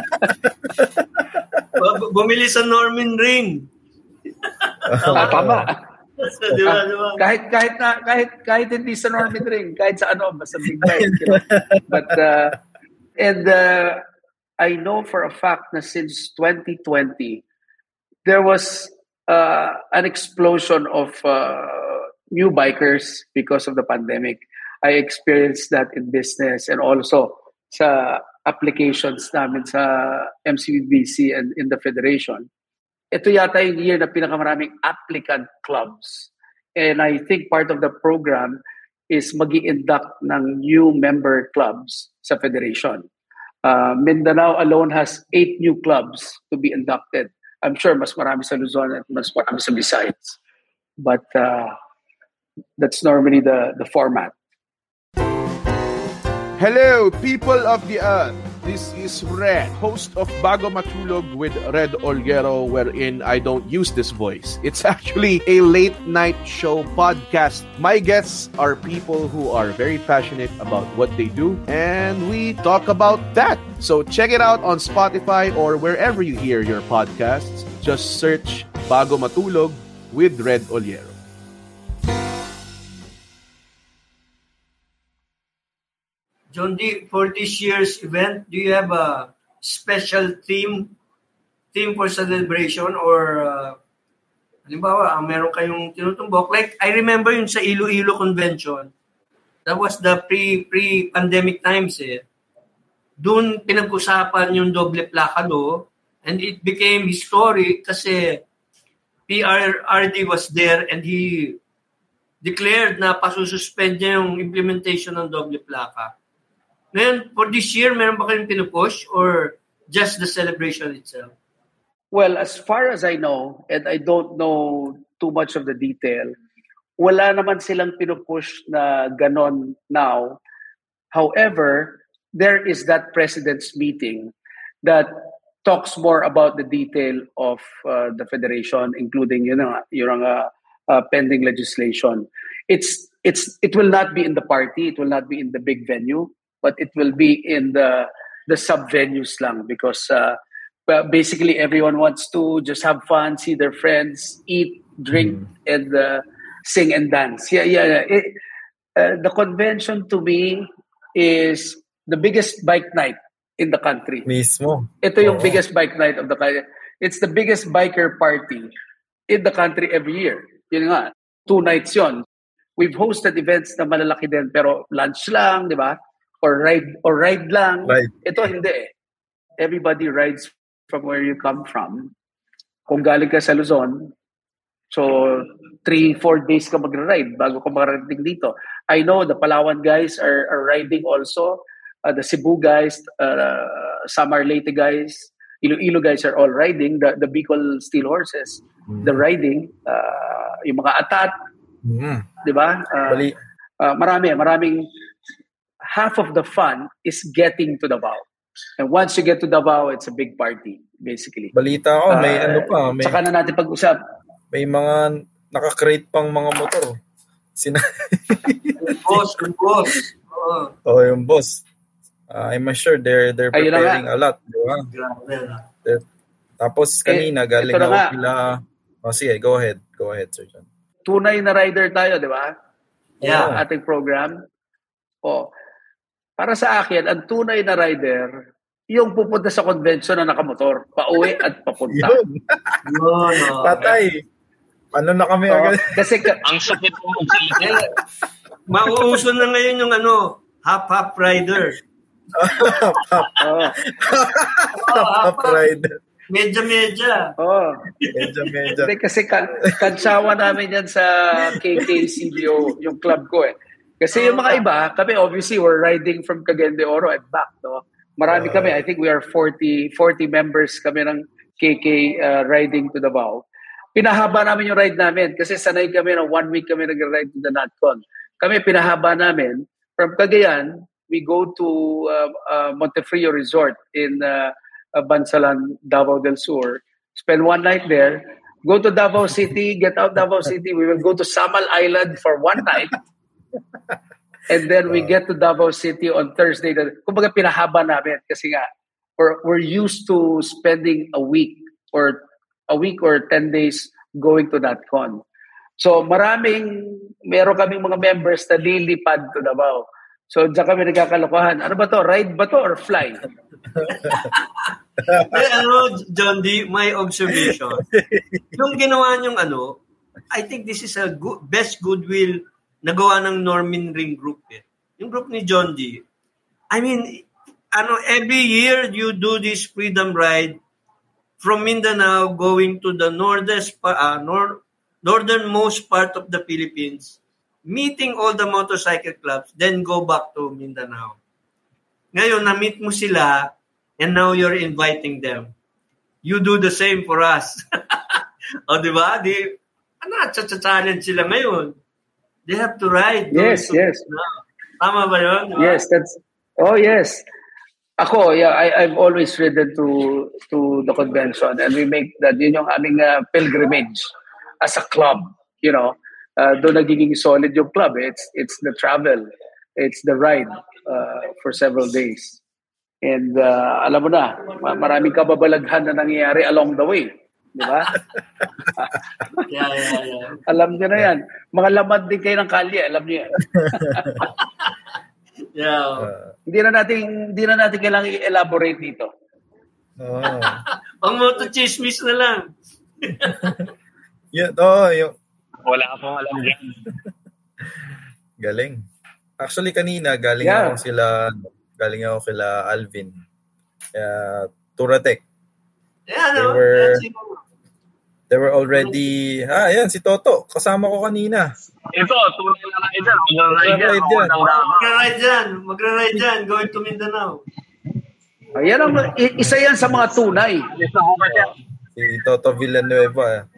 Bumili sa Norman Ring. Tama. Diba? Kahit hindi sa Norman Ring, kahit sa basta big bike. But, I know for a fact na since 2020, there was an explosion of new bikers because of the pandemic. I experienced that in business and also sa applications namin sa MCBBC and in the Federation. Ito yata yung year na pinakamaraming applicant clubs. And I think part of the program is mag-i-induct ng new member clubs sa Federation. Mindanao alone has 8 new clubs to be inducted. I'm sure mas marami sa Luzon at mas marami sa Visayas. But that's normally the format. Hello, people of the earth. This is Red, host of Bago Matulog with Red Olguero, wherein I don't use this voice. It's actually a late night show podcast. My guests are people who are very passionate about what they do, and we talk about that. So check it out on Spotify or wherever you hear your podcasts. Just search Bago Matulog with Red Olguero. John D, for this year's event, do you have a special theme for celebration or halimbawa, meron kayong tinutumbok? Like, I remember yung sa Iloilo Convention, that was the pre-pandemic times Doon pinag-usapan yung doble plaka law and it became historic kasi PRRD was there and he declared na pasususpend niya yung implementation ng doble plaka. Ngayon, for this year, meron ba kayong pinupush or just the celebration itself? Well, as far as I know, and I don't know too much of the detail, wala naman silang pinupush na ganon now. However, there is that president's meeting that talks more about the detail of the federation, including yung pending legislation. It will not be in the party, it will not be in the big venue, but it will be in the sub-venues lang because basically everyone wants to just have fun, see their friends, eat, drink, and sing and dance. Yeah. The convention to me is the biggest bike night in the country. Mismo. Ito yung biggest bike night of the country. It's the biggest biker party in the country every year. Yun nga, 2 nights yon. We've hosted events na malalaki din pero lunch lang, di ba? Or ride lang. Right. Ito hindi everybody rides from where you come from. Kung galing ka sa Luzon, so 3-4 days ka mag-ride bago ka makarating dito. I know the Palawan guys are riding also. The Cebu guys, Samar Leyte guys, Iloilo guys are all riding. The Bicol Steel Horses, the riding. Yung mga atat, di ba? Maraming. Half of the fun is getting to Davao. And once you get to Davao, it's a big party, basically. Balita ko, may may... Saka na natin pag-usap. May mga naka-crate pang mga motor. Yung boss. Oh, yung boss. I'm sure they're preparing a lot, di ba? Tapos kanina galing ako sila. Sige, go ahead, Sir John. Tunay na rider tayo, di ba? Yeah. Ating program. Para sa akin, ang tunay na rider, yung pupunta sa convention na nakamotor, pauwi at papunta. Patay. Ano na kami agad? Kasi ang sakit mo. Mauuso na ngayon yung half rider. Half rider. Medya. Medya. Kasi kansawa namin yan sa KKCDO, yung club ko eh. Kasi yung mga iba, kami obviously we're riding from Cagayan de Oro and back, no? Marami kami, I think we are 40 members kami ng KK riding to Davao. Pinahaba namin yung ride namin kasi sanay kami ng 1 week kami nag-ride to the NatCon. Kami pinahaba namin from Cagayan, we go to Montefrio Resort in Bansalan, Davao del Sur. Spend 1 night there. Go to Davao City, get out Davao City. We will go to Samal Island for 1 night. And then we get to Davao City on Thursday. Kumbaga pinahaba namin kasi nga we're used to spending a week or 10 days going to that con. So meron kaming mga members na lilipad to Davao. So diyan kami nagkakalokohan. Ano ba to? Ride ba to or fly? John D, my observation. Yung ginawa niyong I think this is a best goodwill nagawa ng Norman Ring Group eh. Yung group ni John D. I mean, every year you do this freedom ride from Mindanao going to the northernmost part of the Philippines, meeting all the motorcycle clubs, then go back to Mindanao. Ngayon, na-meet mo sila and now you're inviting them. You do the same for us. O, di ba? Challenge sila ngayon. They have to ride. Yes. Tama ba yun? Yes, yes. Ako, I've always ridden to the convention and we make that, yun yung aming pilgrimage as a club, you know. Doon nagiging solid yung club. It's the travel. It's the ride for several days. And alam mo na, maraming kababalaghan na nangyayari along the way. Di ba? Yeah. Alam niyo na yan. Mga lamad din kayo ng kalye. Alam niyo yan. Hindi na natin kailangan i-elaborate dito. Pang moto-chismis na lang. Wala akong alam dyan. Galing. Actually, kanina, galing ako kila Alvin. Turatec. They were already... yan, si Toto. Kasama ko kanina. Ito, tunay na rider. Magra-ride dyan. Going to Mindanao. Ayan isa yan sa mga tunay. Si Toto Villanueva.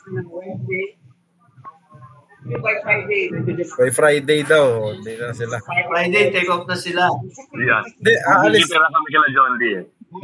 By Friday daw. Hindi na sila. Friday, take off na sila. Yan. Aalis. Hindi kami kila John D.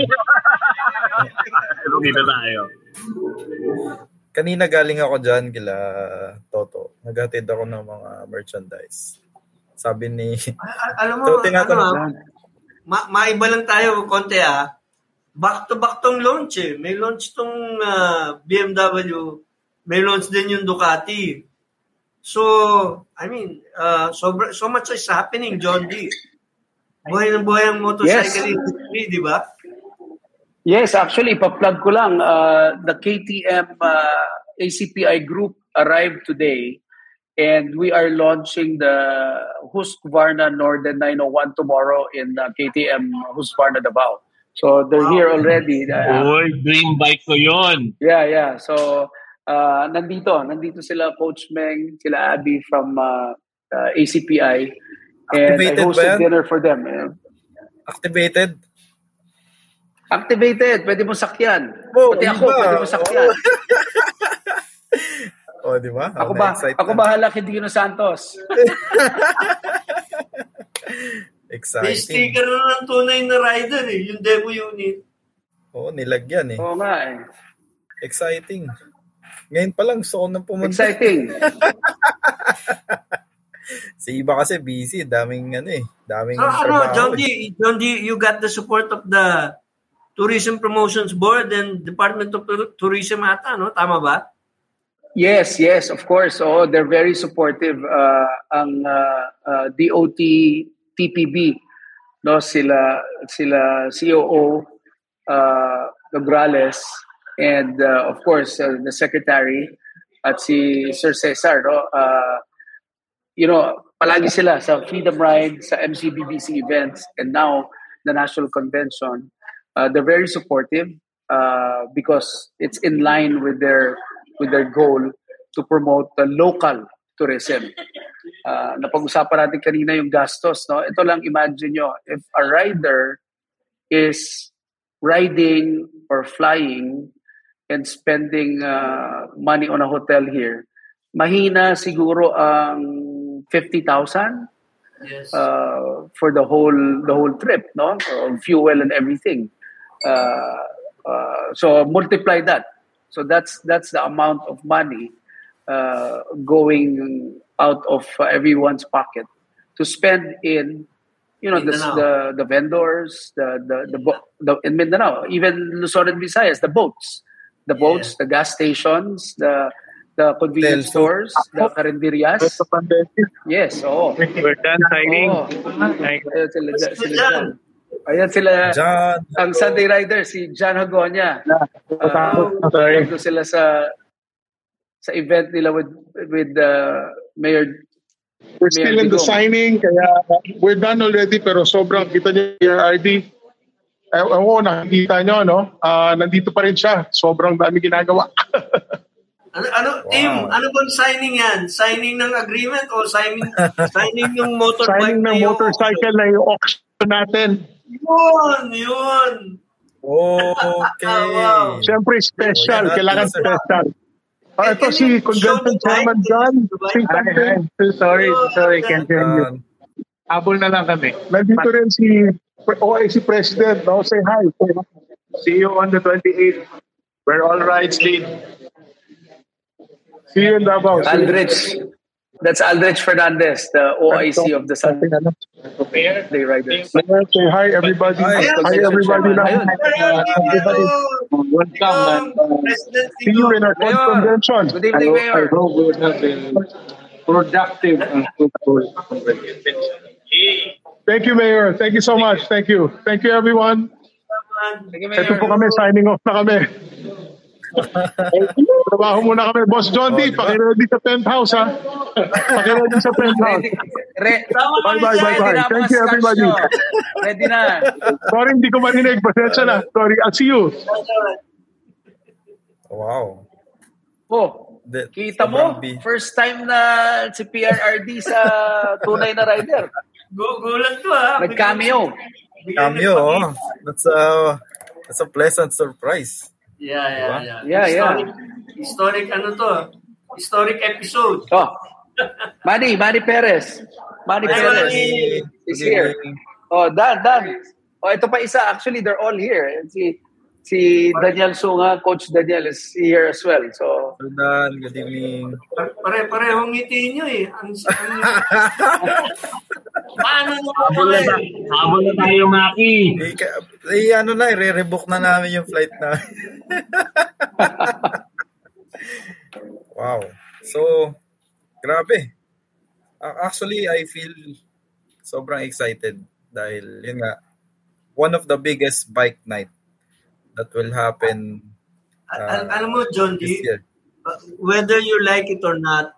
Dito tayo. Kanina galing ako dyan kila Toto. Naghatid ako ng mga merchandise. Sabi ni... Alam mo, maiba lang tayo konti Back-to-back tong launch eh. May launch tong BMW. May launch din yung Ducati. So, I mean, so much is happening, John D. Buhay ng buhay ang motorcycle industry, di ba? Yes, actually, ipa-plug ko lang. The KTM ACPI group arrived today and we are launching the Husqvarna Norden 901 tomorrow in KTM Husqvarna Davao. So they're here already. Dream bike ko yun. Yeah. So nandito sila, Coach Meng, sila Abby from ACPI. And I hosted dinner for them. Activated? Pwede mo sakyan. Pati ako, pwede mo sakyan. Di ba? Ako bahala kay Dino Santos. Exciting. May sticker na ng tunay na rider yung demo unit. Nilagyan Oo nga Exciting. Ngayon pa lang gusto ko nang pumunta. Exciting. Si iba kasi busy, daming daming John D, you got the support of the Tourism Promotions Board and Department of Tourism ata, no? Tama ba? Yes, of course. They're very supportive. Ang DOT TPB, no, sila COO Nograles, and of course the secretary at si Sir Cesar, no. Palagi sila sa Freedom Ride, sa MCBBC events, and now the National Convention. They're very supportive because it's in line with their goal to promote the local tourism. Napag-usapan natin kanina yung gastos, no? Ito lang, imagine nyo, if a rider is riding or flying and spending money on a hotel here, mahina siguro ang 50,000 for the whole trip, no? Fuel and everything. So multiply that. So that's the amount of money going out of everyone's pocket to spend in, the vendors, the in Mindanao, even Luzon and Visayas, the boats, the gas stations, the convenience stores, the carinderias. Yes, We're done signing. Ayan sila, ang Sunday Rider, si John Hagonia. Ito sila sa event nila with Mayor. We're still in the signing, kaya we're done already, pero sobrang kita niyo RD. Nakikita nyo, no? Nandito pa rin siya. Sobrang dami ginagawa. Tim, ano bang signing yan? Signing ng agreement o signing ng motorbike? Signing ng motorcycle na yung auction natin. Yun. Okay. Siyempre special. Kailangan special. Ito si Convention Chairman John. Sorry, can't hear you. Habol na lang kami. Nandito rin si OIC President. No? Say hi. See you on the 28th. Where all rides lead. See you in Davao. Aldrich. That's Aldrich Fernandez, the OIC of the Sunday Riders. Say hi, everybody. Hi, everybody. Welcome. See you in our convention. Good evening, Mayor. I hope we will have a productive and fruitful convention. Thank you, Mayor. Thank you so much. Thank you. Thank you, everyone. Ito po kami, signing off na kami. Trabaho muna kami. Boss John D, pakiready sa penthouse, ha? Pakiready sa penthouse. Bye. Thank you, everybody. Ready na. Sorry, hindi ko marinig. Pasensya na. Sorry, I'll see you. Wow. Kita mo? First time na si PRRD sa tunay na rider. Gugulat to, ha? Nag-cameo. That's a pleasant surprise. Yeah. Historic Historic episode. Manny Perez. Manny Perez is here. Dan. Ito pa isa. Actually, they're all here. Si Daniel Sunga, Coach Daniel is here as well. So, Dan, good evening. Pare-parehong ngiti nyo eh. Paano nyo Habol na tayo, Maki. Re-rebook na namin yung flight na. Wow. So, grabe. Actually, I feel sobrang excited dahil yun nga, one of the biggest bike night that will happen alam mo, John D, whether you like it or not,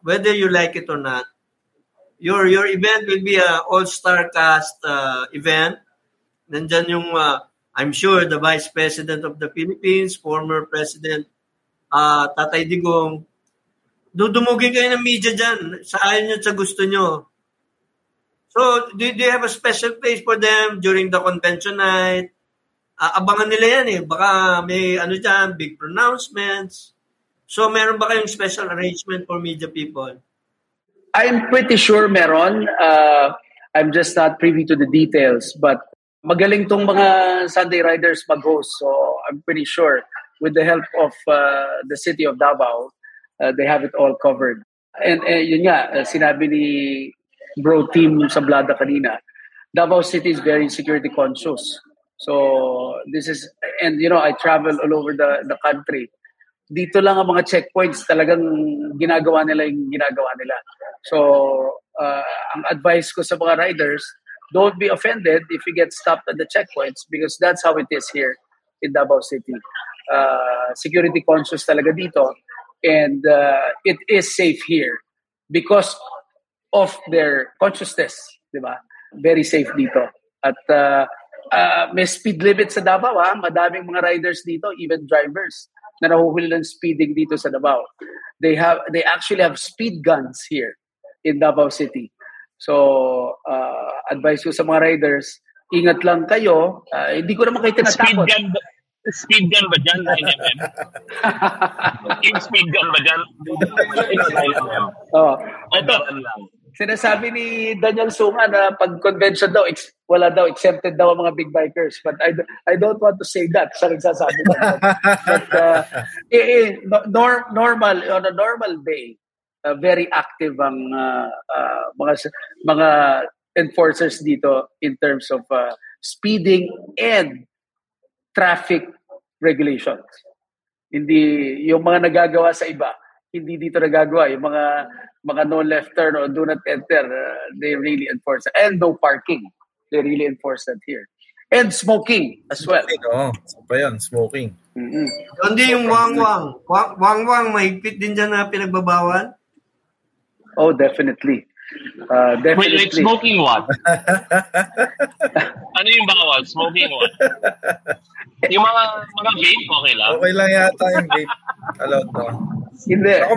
your event will be a all-star cast event. Nandyan yung I'm sure the Vice President of the Philippines, former President Tatay Digong, dudumugin kayo ng media dyan sa ayaw nyo, sa gusto nyo. So, do you have a special place for them during the convention night? Abangan nila yan eh. Baka may dyan, big pronouncements. So, meron ba kayong special arrangement for media people? I'm pretty sure meron. I'm just not privy to the details. But magaling tong mga Sunday Riders mag-host. So, I'm pretty sure with the help of the city of Davao, they have it all covered. And yun nga, sinabi ni Bro Team Sablada kanina, Davao City is very security conscious. So this is, and I travel all over the country. Dito lang ang mga checkpoints talagang ginagawa nila. So ang advice ko sa mga riders, don't be offended if you get stopped at the checkpoints because that's how it is here in Davao City. Security conscious talaga dito, and it is safe here because of their consciousness, di ba? Very safe dito. At may speed limit sa Davao, madaming mga riders dito, even drivers, na nahuhuli ng speeding dito sa Davao. They actually have speed guns here in Davao City. So, advice ko sa mga riders, ingat lang kayo. Hindi ko naman kayo tinatakot. Speed gun ba dyan? Yung speed gun ba dyan? Ito, sinasabi ni Daniel Sunga na pag convention daw, wala daw, exempted daw ang mga big bikers. But I don't want to say that. Siya nagsasabi na. But normal, on a normal day, very active ang mga enforcers dito in terms of speeding and traffic regulations. Hindi yung mga nagagawa sa iba, hindi dito nagagawa. Yung mga no left turn or do not enter, they really enforce it. And no parking, they really enforce that here. And smoking as well. So pa yan, smoking. Hindi yung wang-wang. Wang-wang, mahigpit din dyan na pinagbabawal? Oh, definitely. Definitely. Wait, smoking what? Ano yung bawal? Smoking what? Yung mga vape, okay lang? Okay lang yata yung vape. Allowed na. Hindi. Ako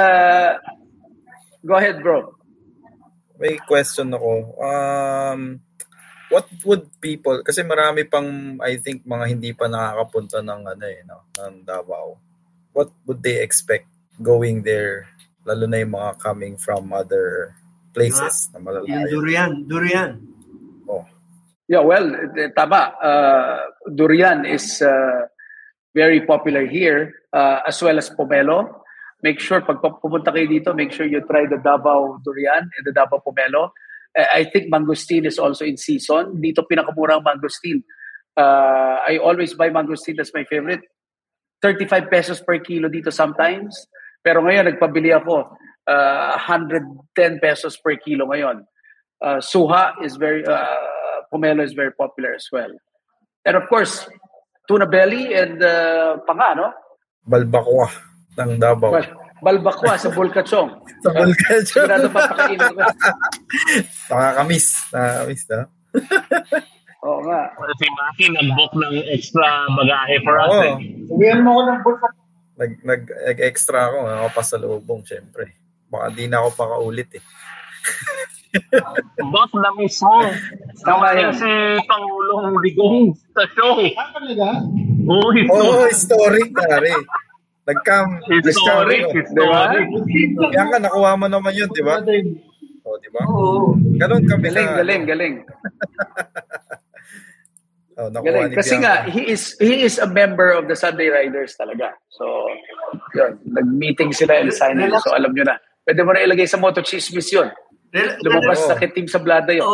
go ahead, bro. May question ako. What would people, kasi marami pang, I think, mga hindi pa nakakapunta ng ng Davao. What would they expect going there, lalo na yung mga coming from other places na malalayo? Yung durian. Oh. Yeah, well, tama. Durian is very popular here, as well as pomelo. Make sure, pag pumunta kayo dito, make sure you try the Davao durian and the Davao pomelo. I think mangosteen is also in season. Dito pinakamurang mangosteen. I always buy mangosteen, that's my favorite. 35 pesos per kilo dito sometimes. Pero ngayon, nagpabili ako. 110 pesos per kilo ngayon. Suha is pomelo is very popular as well. And of course, tuna belly and panga, no? Balbakwa ng Davao. Balbakwa sa Bulkachong. Sa Bulkachong. Sigurado papakainin ko. Nakakamiss na. Oo nga. Si Maki nag-book ng extra bagahe for us. Sabihan mo ko ng Bulkachong. Nag-extra ako. Pasalubong, syempre. Baka di na ako pakaulit eh. Boss na mismo. Tama si Pangulong Digong sa show. Oo, historic na rin. Historic. Kaya ka, nakuha mo naman yun, di ba? Oo, di ba? Ganun kami Galing. Galing. Kasi nga, he is a member of the Sunday Riders talaga. So, yun, nag-meeting sila and signing. So, alam nyo na. Pwede mo na ilagay sa Moto Chismis yun. Lumabas sa Team Sablada yun.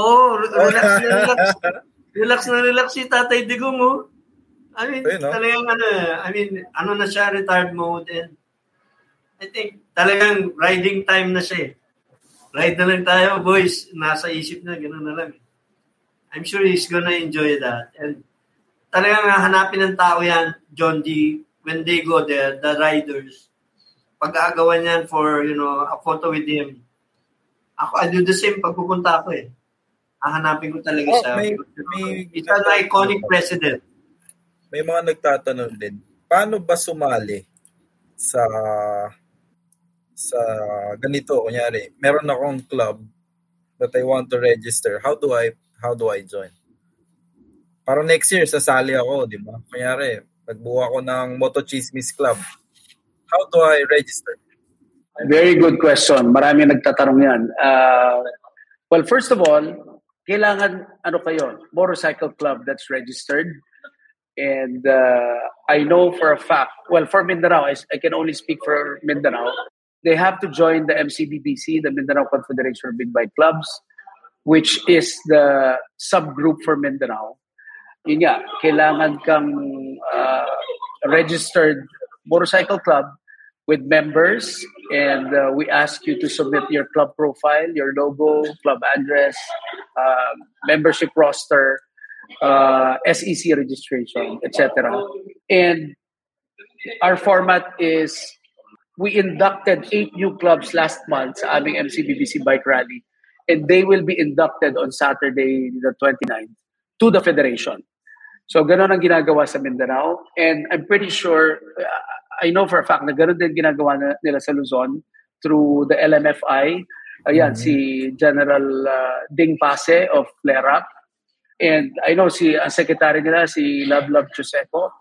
Relax si Tatay Digong, oh. Talagang ano na siya, retired mode. And I think talagang riding time na siya. Ride na lang tayo, boys. Nasa isip na, gano'n na lang. I'm sure he's gonna enjoy that. And talagang hanapin ng tao yan, John D, when they go there, the riders. Pag-aagawan yan for, a photo with him. I do the same pag pupunta ako eh. Hahanapin ko talaga siya. It's an iconic president. may mga nagtatanong din, paano ba sumali sa ganito? Kunyari, meron akong club that I want to register. How do I join? Para next year, sasali ako, di ba? Kunyari, nagbuo ako ng Moto Chismis Club. How do I register? Very good question. Marami nagtatanong yan. Well, first of all, kailangan motorcycle club that's registered. And I know for a fact, well, for Mindanao, I can only speak for Mindanao. They have to join the MCBBC, the Mindanao Confederation of Big Bike Clubs, which is the subgroup for Mindanao. Yun nga, kailangan kang registered motorcycle club with members, and we ask you to submit your club profile, your logo, club address, membership roster, SEC registration, etc. And our format is, we inducted 8 new clubs last month sa aming MCBBC Bike Rally, and they will be inducted on Saturday the 29th to the Federation. So gano'n ang ginagawa sa Mindanao, and I'm pretty sure, I know for a fact na gano'n din ginagawa nila sa Luzon through the LMFI. Ayan, si General Ding Pase of LERAP. And I know ang secretary nila, si Love Chuseco.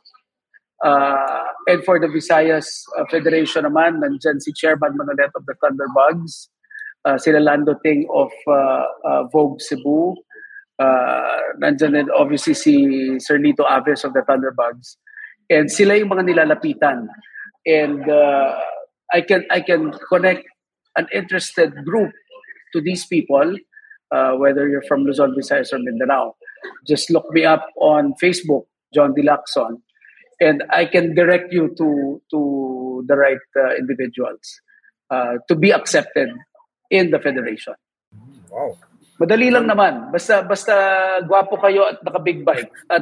And for the Visayas Federation naman, nandyan si Chairman Manolet of the Thunderbugs, sila Lando Ting of Vogue Cebu, nandyan din obviously si Sir Lito Aves of the Thunderbugs, and sila yung mga nilalapitan. And I can connect an interested group to these people, whether you're from Luzon, Visayas, or Mindanao. Just look me up on Facebook, John D. Lacson, and I can direct you to the right individuals to be accepted in the federation. Wow. Madali lang naman. Basta gwapo kayo at naka-big bike at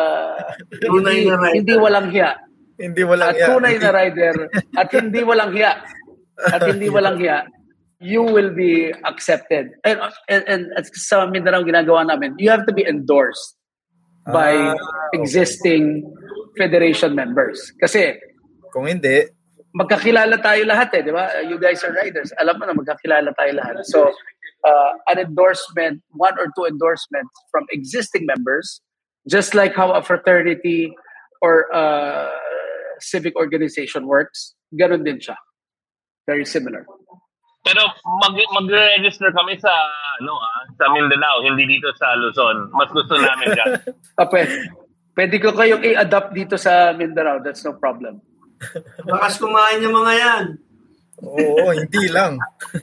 hindi walang hiya. Hindi walang hiya. At tunay na rider at hindi walang hiya. At hindi walang hiya, you will be accepted. And sa Mindanao ginagawa namin, you have to be endorsed by existing federation members. Kasi kung hindi, magkakilala tayo lahat di ba? You guys are riders. Alam mo na magkakilala tayo lahat. So, an endorsement, 1 or 2 endorsements from existing members, just like how a fraternity or a civic organization works, ganun din siya. Very similar. Pero mag-register kami sa Mindanao, hindi dito sa Luzon. Mas gusto namin dyan. Pwede ko kayong i-adapt dito sa Mindanao. That's no problem. Bakas kumain yung mga yan. Oo, hindi lang.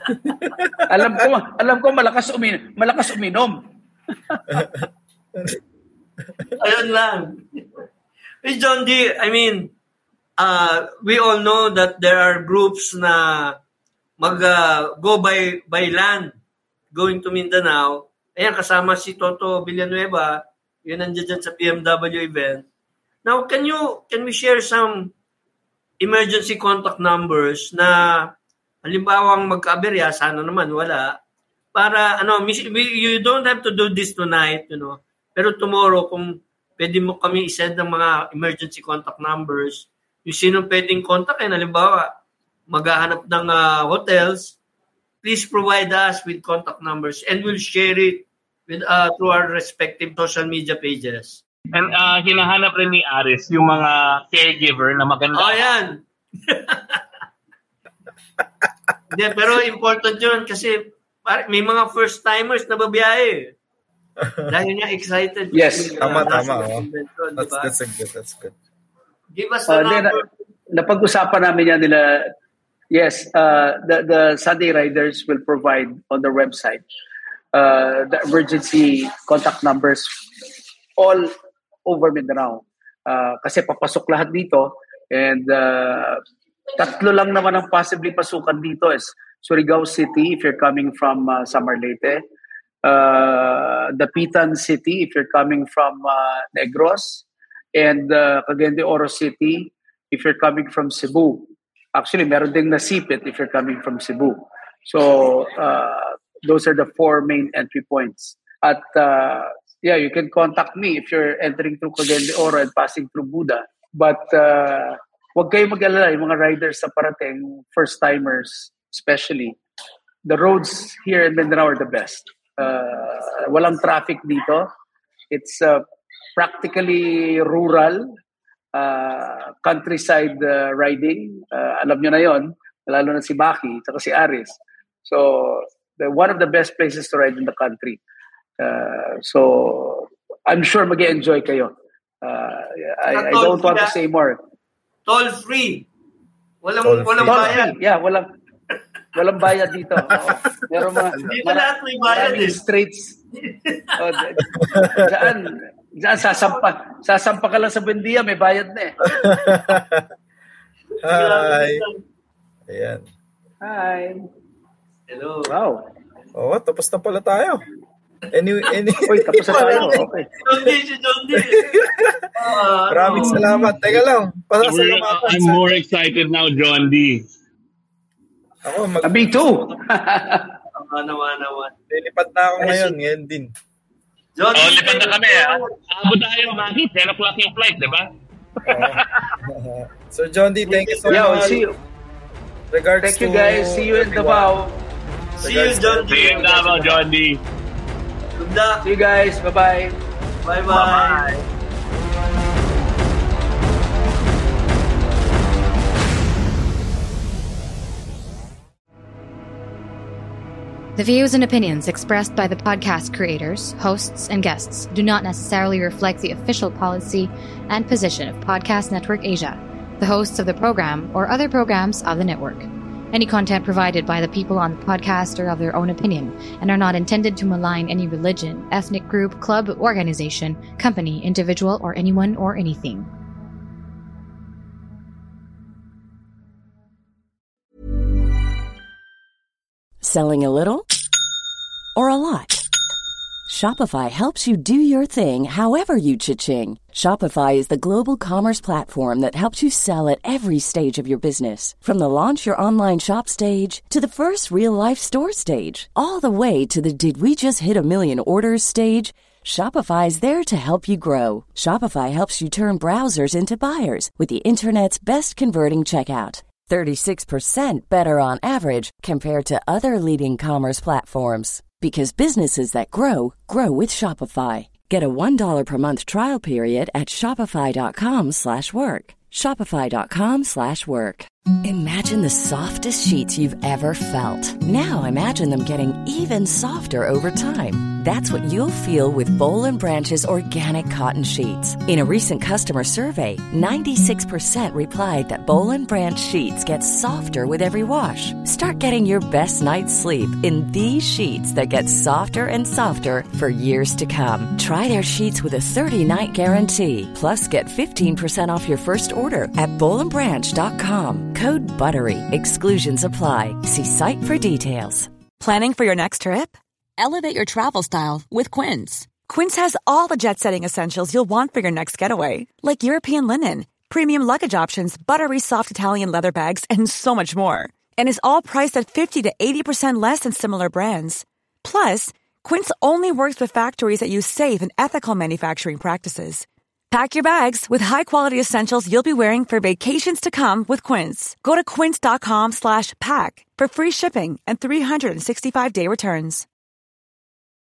alam ko malakas uminom. Ayun lang. Hey, John D, I mean, we all know that there are groups na go by land going to Mindanao. Ayan, kasama si Toto Villanueva, yun nandiyan sa BMW event. Now, can we share some emergency contact numbers na halimbawang magka-aberya, sana naman wala, para you don't have to do this tonight, pero tomorrow kung pwede mo kami i-send ng mga emergency contact numbers, yung sinong pwedeng kontakin, halimbawa maghahanap ng hotels, please provide us with contact numbers and we'll share it with through our respective social media pages. And hinahanap rin ni Aris yung mga caregiver na maganda. Oh, yan. Hindi, pero important yun kasi may mga first-timers na babiyahe. Dahil nga excited. Yes. Tama. That's good. Give us the number. Napag-usapan namin yan nila. Yes, the Sunday Riders will provide on their website the emergency contact numbers all over Mindanao. Kasi papasok lahat dito and tatlo lang naman ang possibly pasukan dito is Surigao City if you're coming from Samarlete, Dapitan City if you're coming from Negros, and Cagayan de Oro City if you're coming from Cebu. Actually, meron ding Nasipit if you're coming from Cebu. So, those are the 4 main entry points. At yeah, you can contact me if you're entering through Cagayan de Oro and passing through Buda. But huwag kayong mag-alala, yung mga riders sa parating, first-timers especially. The roads here in Mindanao are the best. Walang traffic dito. It's practically rural, countryside riding. Alam nyo na yon, lalo na si Baki, tsaka si Aris. So, one of the best places to ride in the country. So, I'm sure mag-enjoy kayo. I don't want to say more. Toll free. Walang bayad. Yeah, walang bayad dito. Pero dito lahat may bayad streets. Diyan sasampa ka lang sa Buendia, may bayad na eh. Hi. Ayan. Hi. Hello. Wow. Oh, tapos na pala tayo. Uy, tapos na tayo. Okay. John D. Maraming salamat. Teka lang. I'm more excited now, John D. Ako, me too. naman. Lilipat na ako ngayon din. John, lipat na kami. Abot tayo, Maki. 10 o'clock yung flight, di ba? So, John D, thank you so much. See you. Regards thank you, guys. See you in Davao. See you, John D. See you in Davao, John D. Good luck. See you guys. Bye-bye. Bye-bye. The views and opinions expressed by the podcast creators, hosts, and guests do not necessarily reflect the official policy and position of Podcast Network Asia, the hosts of the program, or other programs of the network. Any content provided by the people on the podcast are of their own opinion and are not intended to malign any religion, ethnic group, club, organization, company, individual, or anyone or anything. Selling a little or a lot? Shopify helps you do your thing however you cha-ching. Shopify is the global commerce platform that helps you sell at every stage of your business. From the launch your online shop stage to the first real-life store stage, all the way to the did we just hit a million orders stage. Shopify is there to help you grow. Shopify helps you turn browsers into buyers with the internet's best converting checkout. 36% better on average compared to other leading commerce platforms. Because businesses that grow, grow with Shopify. Get a $1 per month trial period at shopify.com/work. Shopify.com/work. Imagine the softest sheets you've ever felt. Now imagine them getting even softer over time. That's what you'll feel with Boll & Branch's organic cotton sheets. In a recent customer survey, 96% replied that Boll & Branch sheets get softer with every wash. Start getting your best night's sleep in these sheets that get softer and softer for years to come. Try their sheets with a 30-night guarantee. Plus, get 15% off your first order at bollandbranch.com. Code BUTTERY. Exclusions apply. See site for details. Planning for your next trip? Elevate your travel style with Quince. Quince has all the jet-setting essentials you'll want for your next getaway, like European linen, premium luggage options, buttery soft Italian leather bags, and so much more. And is all priced at 50 to 80% less than similar brands. Plus, Quince only works with factories that use safe and ethical manufacturing practices. Pack your bags with high-quality essentials you'll be wearing for vacations to come with Quince. Go to quince.com/pack for free shipping and 365-day returns.